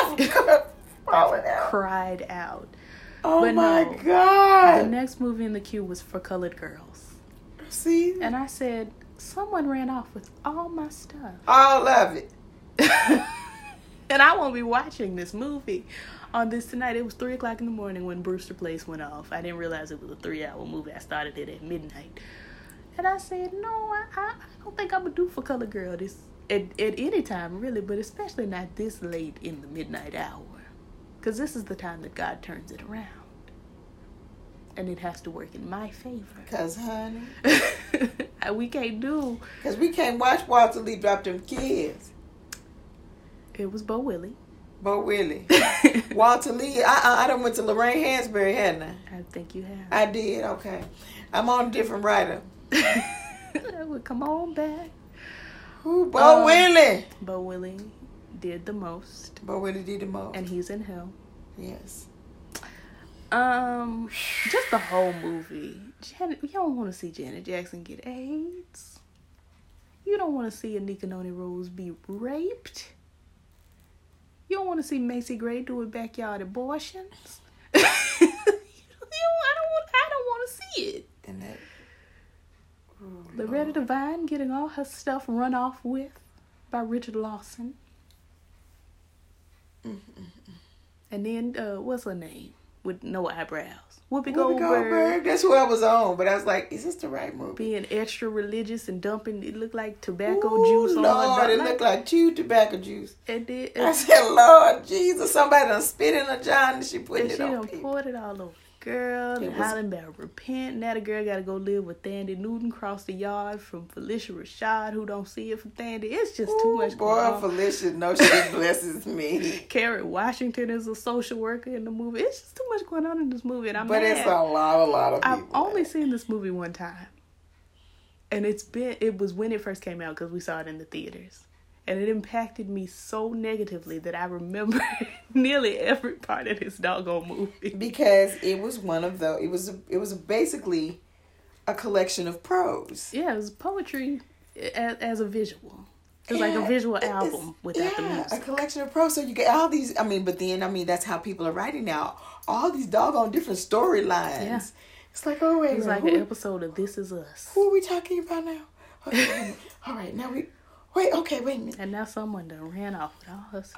falling out. cried out. Oh but my no, God. The next movie in the queue was For Colored Girls. See? And I said, someone ran off with all my stuff. All of it. And I won't be watching this movie. on this tonight. It was three o'clock in the morning when Brewster Place went off. I didn't realize it was a three-hour movie. I started it at midnight. And I said, no, I, I, I don't think I'm going to do For Color Girl this at, at any time, really, but especially not this late in the midnight hour. Because this is the time that God turns it around. And it has to work in my favor. Because, honey. we can't do. Because we can't watch Walter Lee drop them kids. It was Bo Willie. Bo Willie. Walter Lee. I, I, I done went to Lorraine Hansberry, hadn't I? I think you have. I did, okay. I'm on a different writer. Well, come on back. Ooh, Bo um, Willie. Bo Willie did the most. Bo Willie did the most. And he's in hell. Yes. Um, just the whole movie. Janet, you don't want to see Janet Jackson get AIDS. You don't want to see Anika Noni Rose be raped. You don't want to see Macy Gray doing backyard abortions. you know, I don't want. I don't want to see it. And that. Oh, Loretta Devine getting all her stuff run off with by Richard Lawson. Mm-mm-mm. And then uh, what's her name? With no eyebrows. Whoopi, Whoopi Goldberg. Goldberg. That's who I was on, but I was like, is this the right movie? Being extra religious and dumping, it looked like tobacco Ooh, juice on Lord, her. it looked like chewed tobacco juice. It did. I said, Lord Jesus, somebody done spit in a jar and she put and it she on done people. poured it all over. Girl, and hollering about repent. Now the girl got to go live with Thandi Newton across the yard from Felicia Rashad, who don't see it from Thandi. It's just Ooh, too much boy, going on. Felicia, no, she blesses me. Kerry Washington is a social worker in the movie. It's just too much going on in this movie, and I'm But mad. it's a lot, a lot of people. I've only seen this movie one time, and it's been. It was when it first came out because we saw it in the theaters. And it impacted me so negatively that I remember nearly every part of this doggone movie. Because it was one of the, it was, a, it was basically a collection of prose. Yeah, it was poetry as, as a visual. It was yeah, like a visual album without yeah, the music. A collection of prose. So you get all these, I mean, but then, I mean, that's how people are writing now. All these doggone different storylines. Yeah. It's like, oh, wait. It's like an episode of This Is Us. Who are we talking about now? Okay, all right, now we... Wait, okay, wait a minute. And now someone done ran off with all her stuff.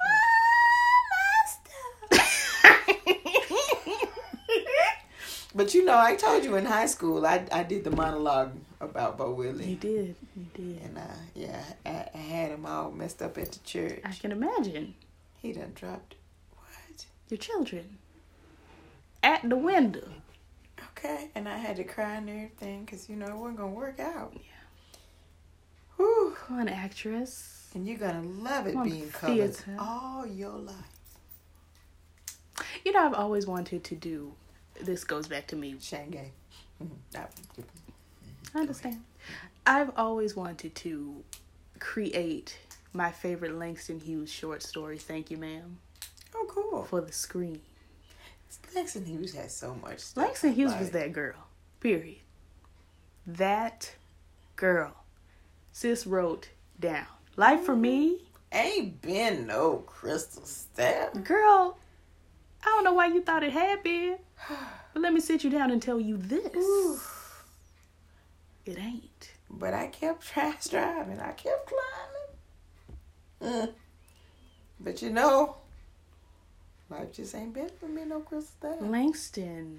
Oh, my stuff. But you know, I told you in high school, I I did the monologue about Bo Willie. You did, you did. And uh, yeah, I, I had him all messed up at the church. I can imagine. He done dropped what? Your children. At the window. Okay, and I had to cry and everything because, you know, it wasn't going to work out. Yeah. Whew. Come on, actress. And you're going to love it Come being on, covered theater. all your life. You know, I've always wanted to do, this goes back to me. Shane Gay. I understand. I've always wanted to create my favorite Langston Hughes short story, Thank You, Ma'am. Oh, cool. For the screen. Langston Hughes has so much stuff. Langston Hughes like. was that girl. Period. That girl. Sis wrote down. Life for me. Ain't been no Crystal Steph. Girl, I don't know why you thought it had been. But let me sit you down and tell you this. Ooh. It ain't. But I kept trying, striving. I kept climbing. Mm. But you know, life just ain't been for me no Crystal Steph. Langston,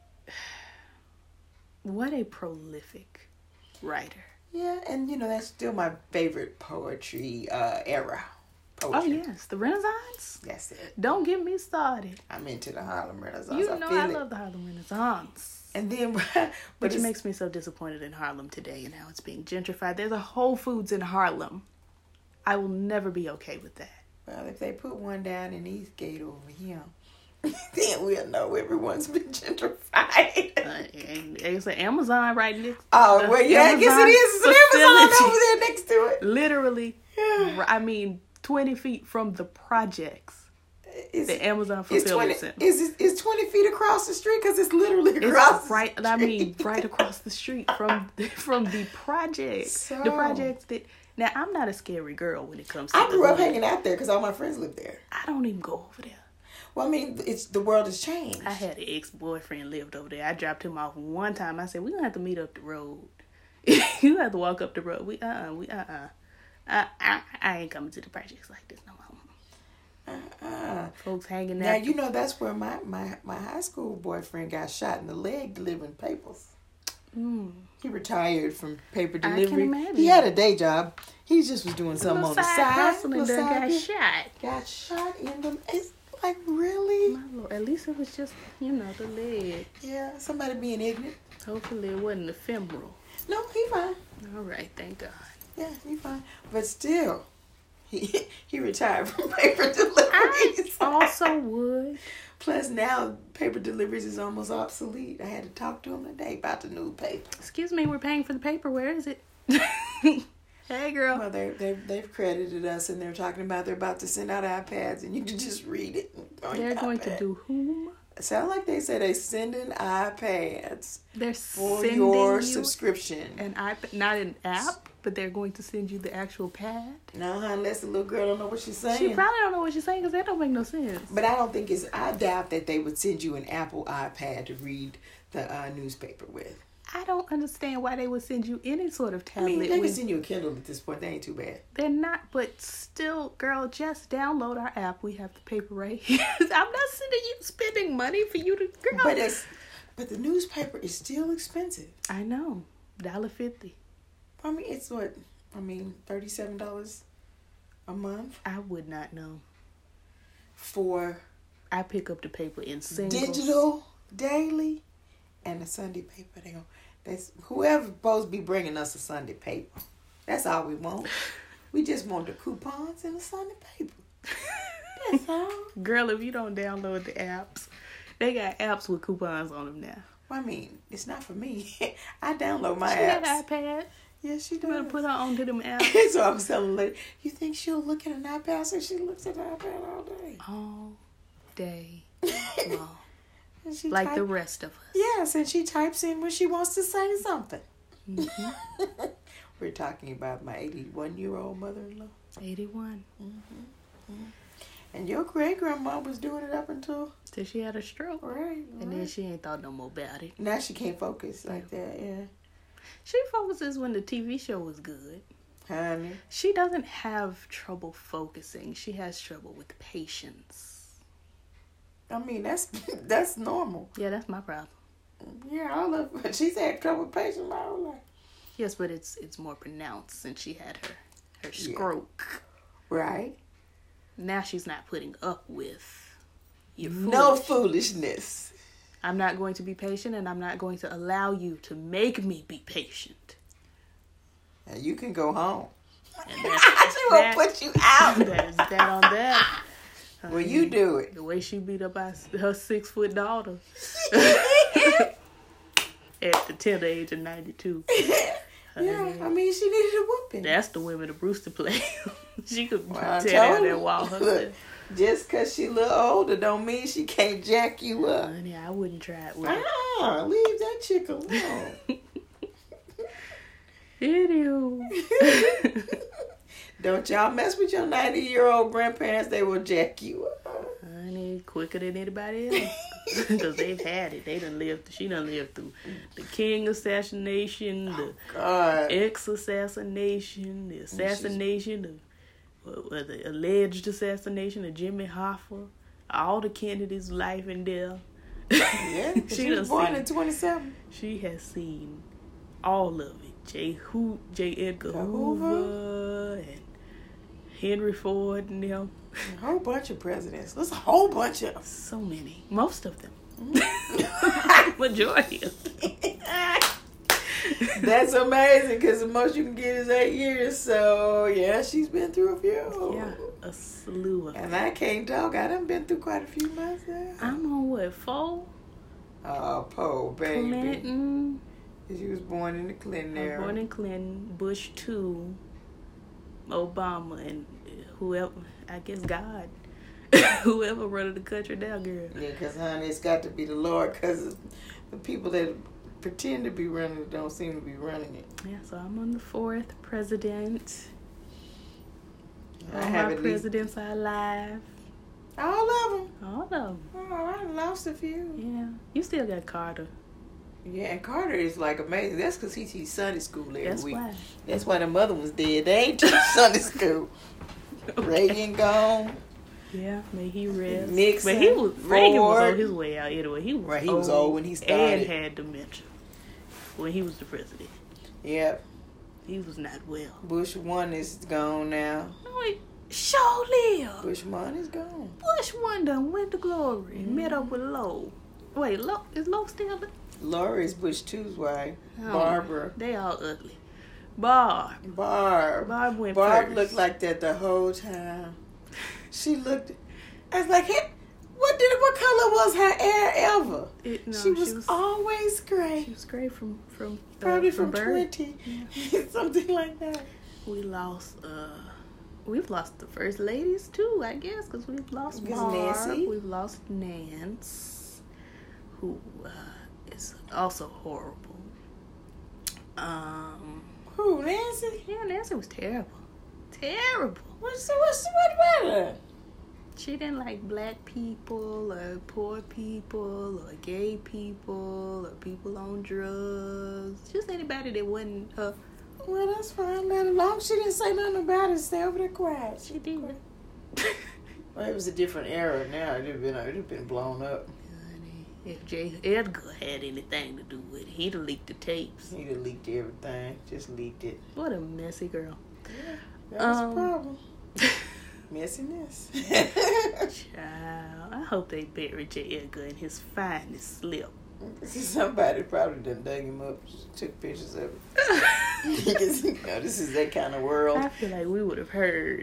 what a prolific writer. Yeah, and you know, that's still my favorite poetry uh, era. Poetry. Oh, yes. The Renaissance? That's it. Don't get me started. I'm into the Harlem Renaissance. You I know feel I it. love the Harlem Renaissance. And then, but Which makes me so disappointed in Harlem today and how it's being gentrified. There's a Whole Foods in Harlem. I will never be okay with that. Well, if they put one down in Eastgate over here, then we'll know everyone's been gentrified. uh, and it's an Amazon right next. Oh, well, yeah, Amazon I guess it is. It's an Amazon over there next to it. Literally, yeah. I mean, twenty feet from the projects. Is, the Amazon fulfillment center. Is it is twenty feet across the street? Because it's literally across it's right, the street. I mean, right across the street from from the projects. So, the projects that. Now, I'm not a scary girl when it comes to I grew the up hood. hanging out there because all my friends live there. I don't even go over there. Well, I mean, it's the world has changed. I had an ex-boyfriend lived over there. I dropped him off one time. I said, we're going to have to meet up the road. You have to walk up the road. We, uh-uh, we, uh-uh. I, I, I ain't coming to the projects like this no more. Uh-uh. Folks hanging Now, out. you know, that's where my, my, my high school boyfriend got shot in the leg delivering papers. Mm. He retired from paper I can delivery. imagine. He had a day job. He just was doing something Little on the side side. hustling little done side got gig. shot. Got shot in the... It's like, really? My Lord, at least it was just, you know, the leg. Yeah, somebody being ignorant. Hopefully it wasn't ephemeral. No, he fine. All right, thank God. Yeah, he fine. But still, he he retired from paper I deliveries. also would. Plus, now paper deliveries is almost obsolete. I had to talk to him today about the new paper. Excuse me, we're paying for the paper. Where is it? Hey, girl. Well, they they've they've credited us, and they're talking about they're about to send out iPads, and you can just read it. On They're your going iPad. to do whom? It sounds like they said they sending iPads They're for sending your you subscription. an iPad, not an app, but they're going to send you the actual pad. No, unless the little girl don't know what she's saying. She probably don't know what she's saying because that don't make no sense. But I don't think it's. I doubt that they would send you an Apple iPad to read the uh, newspaper with. I don't understand why they would send you any sort of I tablet. mean, they when can send you a Kindle at this point. They ain't too bad. they're not, but still, girl, just download our app. We have the paper right here. I'm not sending you spending money for you to, girl. But it's, but the newspaper is still expensive. I know, dollar fifty. I mean, it's what? I mean, thirty-seven dollars a month I would not know. for I pick up the paper in singles. digital daily and the Sunday paper. They go. That's whoever supposed to be bringing us a Sunday paper. That's all we want. We just want the coupons and the Sunday paper. That's all. Girl, if you don't download the apps, they got apps with coupons on them now. I mean, it's not for me. I download my She apps. got iPad. Yes, she You better does. put her onto them apps So I was telling her, you think she'll look at an iPad? So she looks at the iPad all day. all day long, And she like type- the rest of us. Yes, and she types in when she wants to say something. Mm-hmm. We're talking about my eighty-one-year-old mother-in-law. eighty-one. And your great-grandma was doing it up until... Till she had a stroke. Right, And then right. she ain't thought no more about it. Now she can't focus like that, yeah. She focuses when the T V show was good. Honey. She doesn't have trouble focusing. She has trouble with patience. I mean, that's that's normal. Yeah, that's my problem. Yeah, all of she's had trouble with patience my whole life. Yes, but it's it's more pronounced since she had her her Yeah. stroke. Right? Now she's not putting up with your No foolish. foolishness. I'm not going to be patient, and I'm not going to allow you to make me be patient. And you can go home. And that's, she will that- put you out. That is that on that. Well, you do it. The way she beat up our, her six foot daughter at the tender age of ninety-two. Yeah, I mean, she needed a whooping. That's the women the Brewster play. She could Well, I tear down told that her. wall herself. Look, just because she a little older don't mean she can't jack you up. Honey, I wouldn't try it with her. Ah, leave that chick alone. Anywho. Don't y'all mess with your ninety-year-old grandparents. They will jack you up. Honey, quicker than anybody else. Because they've had it. They done lived, she done lived through the King assassination, the God. ex assassination, the assassination, the, what, what, the alleged assassination of Jimmy Hoffa, all the Kennedy's life and death. Yeah, she, She was done born seen- in twenty-seven. She has seen all of it. J. Ho- J. Edgar Hoover. Hoover and Henry Ford and them. A whole bunch of presidents. There's a whole bunch of them. So many. Most of them. Majority of them. That's amazing because the most you can get is eight years. So, yeah, she's been through a few. Yeah, a slew of them. And I can't talk. I done been through quite a few myself. I'm on what, four? Oh, poor baby. Clinton. She was born in the Clinton I was era. born in Clinton, Bush two, Obama, and whoever, I guess God. Whoever running the country now, girl. Yeah, because, honey, it's got to be the Lord because the people that pretend to be running it don't seem to be running it. Yeah, so I'm on the fourth president. I All have my at least presidents are alive. all of them. All of them. Oh, I lost a few. Yeah. You still got Carter. Yeah, and Carter is like amazing. That's because he teaches Sunday school every That's week. why. That's why the mother was dead. They ain't teach Sunday school. Reagan gone. Yeah, may he rest. Nixon, but he was Reagan was Ford. on his way out anyway. He was Right, he old was old when he started. and had dementia when he was the president. Yep. He was not well. Bush one is gone now. Wait, show live. Bush one is gone. Bush one done went to glory. Mm-hmm. Met up with Lowe. Wait, Lowe is Lowe still there? Laura is Bush two's wife. Oh, Barbara. They all ugly. Barb. Barb. Barb went Barb first. looked like that the whole time. She looked. I was like, hey, what did? What color was her hair ever? It, no, she, was always gray. She was great from from uh, Probably from, from birth. twenty, Yeah. something like that. We lost. uh We've lost the first ladies too, I guess, because we've lost Because Barb. Nancy. We've lost Nance, who uh, is also horrible. Um, Who, Nancy? yeah, Nancy was terrible, terrible. What's what's what about her? She didn't like black people or poor people or gay people or people on drugs. Just anybody that wasn't her. Well, that's fine. Let alone she didn't say nothing about it. Stay over there quiet. She did. Well, it was a different era now. It'd have been it'd have been blown up. Honey, if J. Edgar had anything to do with it, he'd have leaked the tapes. He'd have leaked everything. Just leaked it. What a messy girl. Yeah, that was Um, a problem. Messiness. Child, I hope they buried J. Edgar in his finest slip. Somebody probably done dug him up, took pictures of it. Because, you know, this is that kind of world. I feel like we would have heard.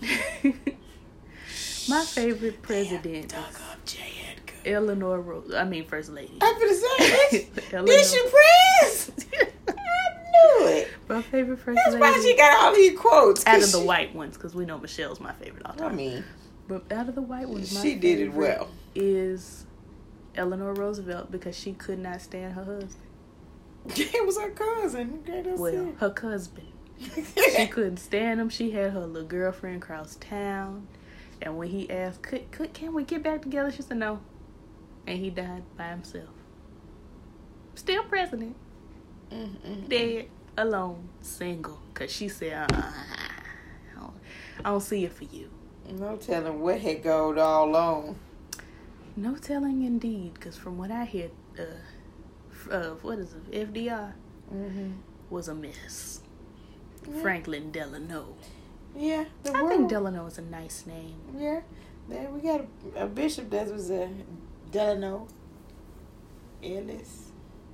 My favorite president Dug is up J. Edgar. Eleanor Rose. I mean, First Lady. I'm gonna say, bitch, Eleanor. bitch, you press. I knew it. My favorite First That's Lady. why she got all these quotes. Out 'cause of the she- white ones, because we know Michelle's my favorite all I time. mean, But out of the white ones, my she did it favorite well. is Eleanor Roosevelt because she could not stand her husband. It was her cousin. Okay, that's Well, it. her husband. She couldn't stand him. She had her little girlfriend cross town. And when he asked, could, could, can we get back together? She said no. And he died by himself. Still president. Mm-mm. Dead. Alone. Single. Because she said, uh, I, don't, I don't see it for you. No telling what had gone all on. No telling indeed. Because from what I hear, uh, f- uh, what is it? F D R Mm-hmm. was a mess. Yeah. Franklin Delano. Yeah, the I world. think Delano is a nice name. Yeah, then we got a, a bishop that was a Delano Ellis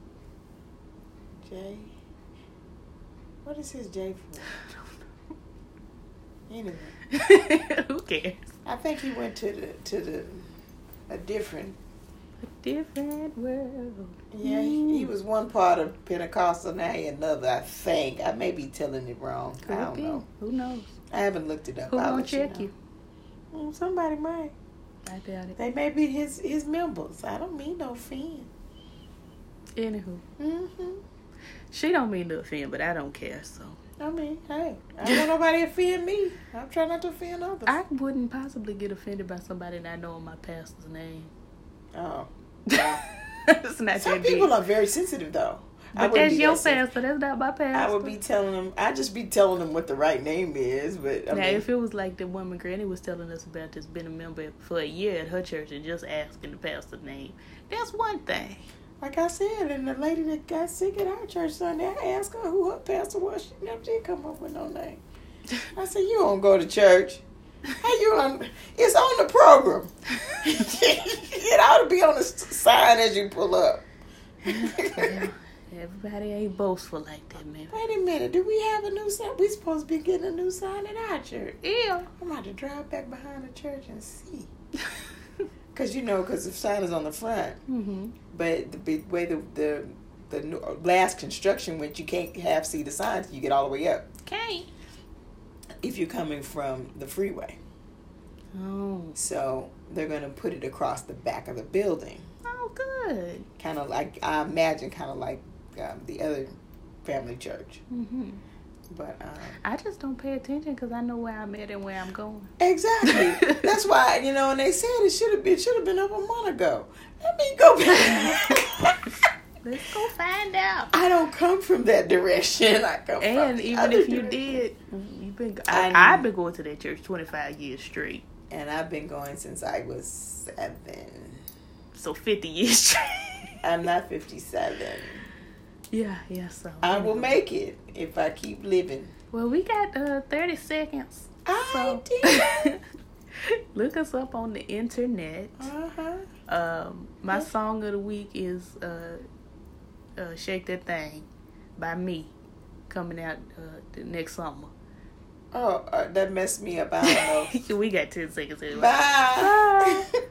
J. What is his J for? Anyway, Who cares? I think he went to the to the a different. A different world. Yeah, he, he was one part of Pentecostal. Now he another. I think I may be telling it wrong. Could I don't be. know. Who knows? I haven't looked it up. Who I'll gonna let check know. you? Mm, somebody might. I doubt it. They may be his his members. I don't mean no offend. Anywho, Mm-hmm. she don't mean to offend, but I don't care. So I mean, hey, I don't want nobody to offend me. I'm trying not to offend others. I wouldn't possibly get offended by somebody not knowing my pastor's name. Oh. It's not Some that deep. people are very sensitive, though. I But wouldn't that's be your that sensitive. pastor. That's not my pastor. I would be telling them. I just be telling them what the right name is. But I Now, mean, if it was like the woman Granny was telling us about that's been a member for a year at her church and just asking the pastor's name, that's one thing. like I said, and the lady that got sick at our church Sunday, I asked her who her pastor was. She never did come up with no name. I said, "You don't go to church. How you on? It's on the program. It ought to be on the s- sign as you pull up." Well, everybody ain't boastful like that, man. Wait a minute. Do we have a new sign? We supposed to be getting a new sign at our church. Yeah. I'm about to drive back behind the church and see. Because, you know, because the sign is on the front. Mm-hmm. But the big way the, the the new, last construction went, you can't half see the signs. You get all the way up. Okay. If you're coming from the freeway. Oh. So they're going to put it across the back of the building. Oh, good. Kind of like, I imagine, kind of like um, the other family church. Mm-hmm. But um, I just don't pay attention because I know where I'm at and where I'm going. exactly. That's why, you know, and they said it should have been should have been up a month ago. Let me go back. Let's go find out. I don't come from that direction. I come And from the even other if you direction. did, you've been. I I, know. I've been going to that church twenty-five years straight. And I've been going since I was seven. So fifty years. I'm not fifty-seven. Yeah, yeah, so. I will make it if I keep living. Well, we got uh, thirty seconds. I so. did. Look us up on the internet. Uh-huh. Um, my song of the week is uh, uh, Shake That Thing by me, coming out uh, the next summer. Oh, uh, that messed me up. I don't know. We got ten seconds anyway. Bye. Bye.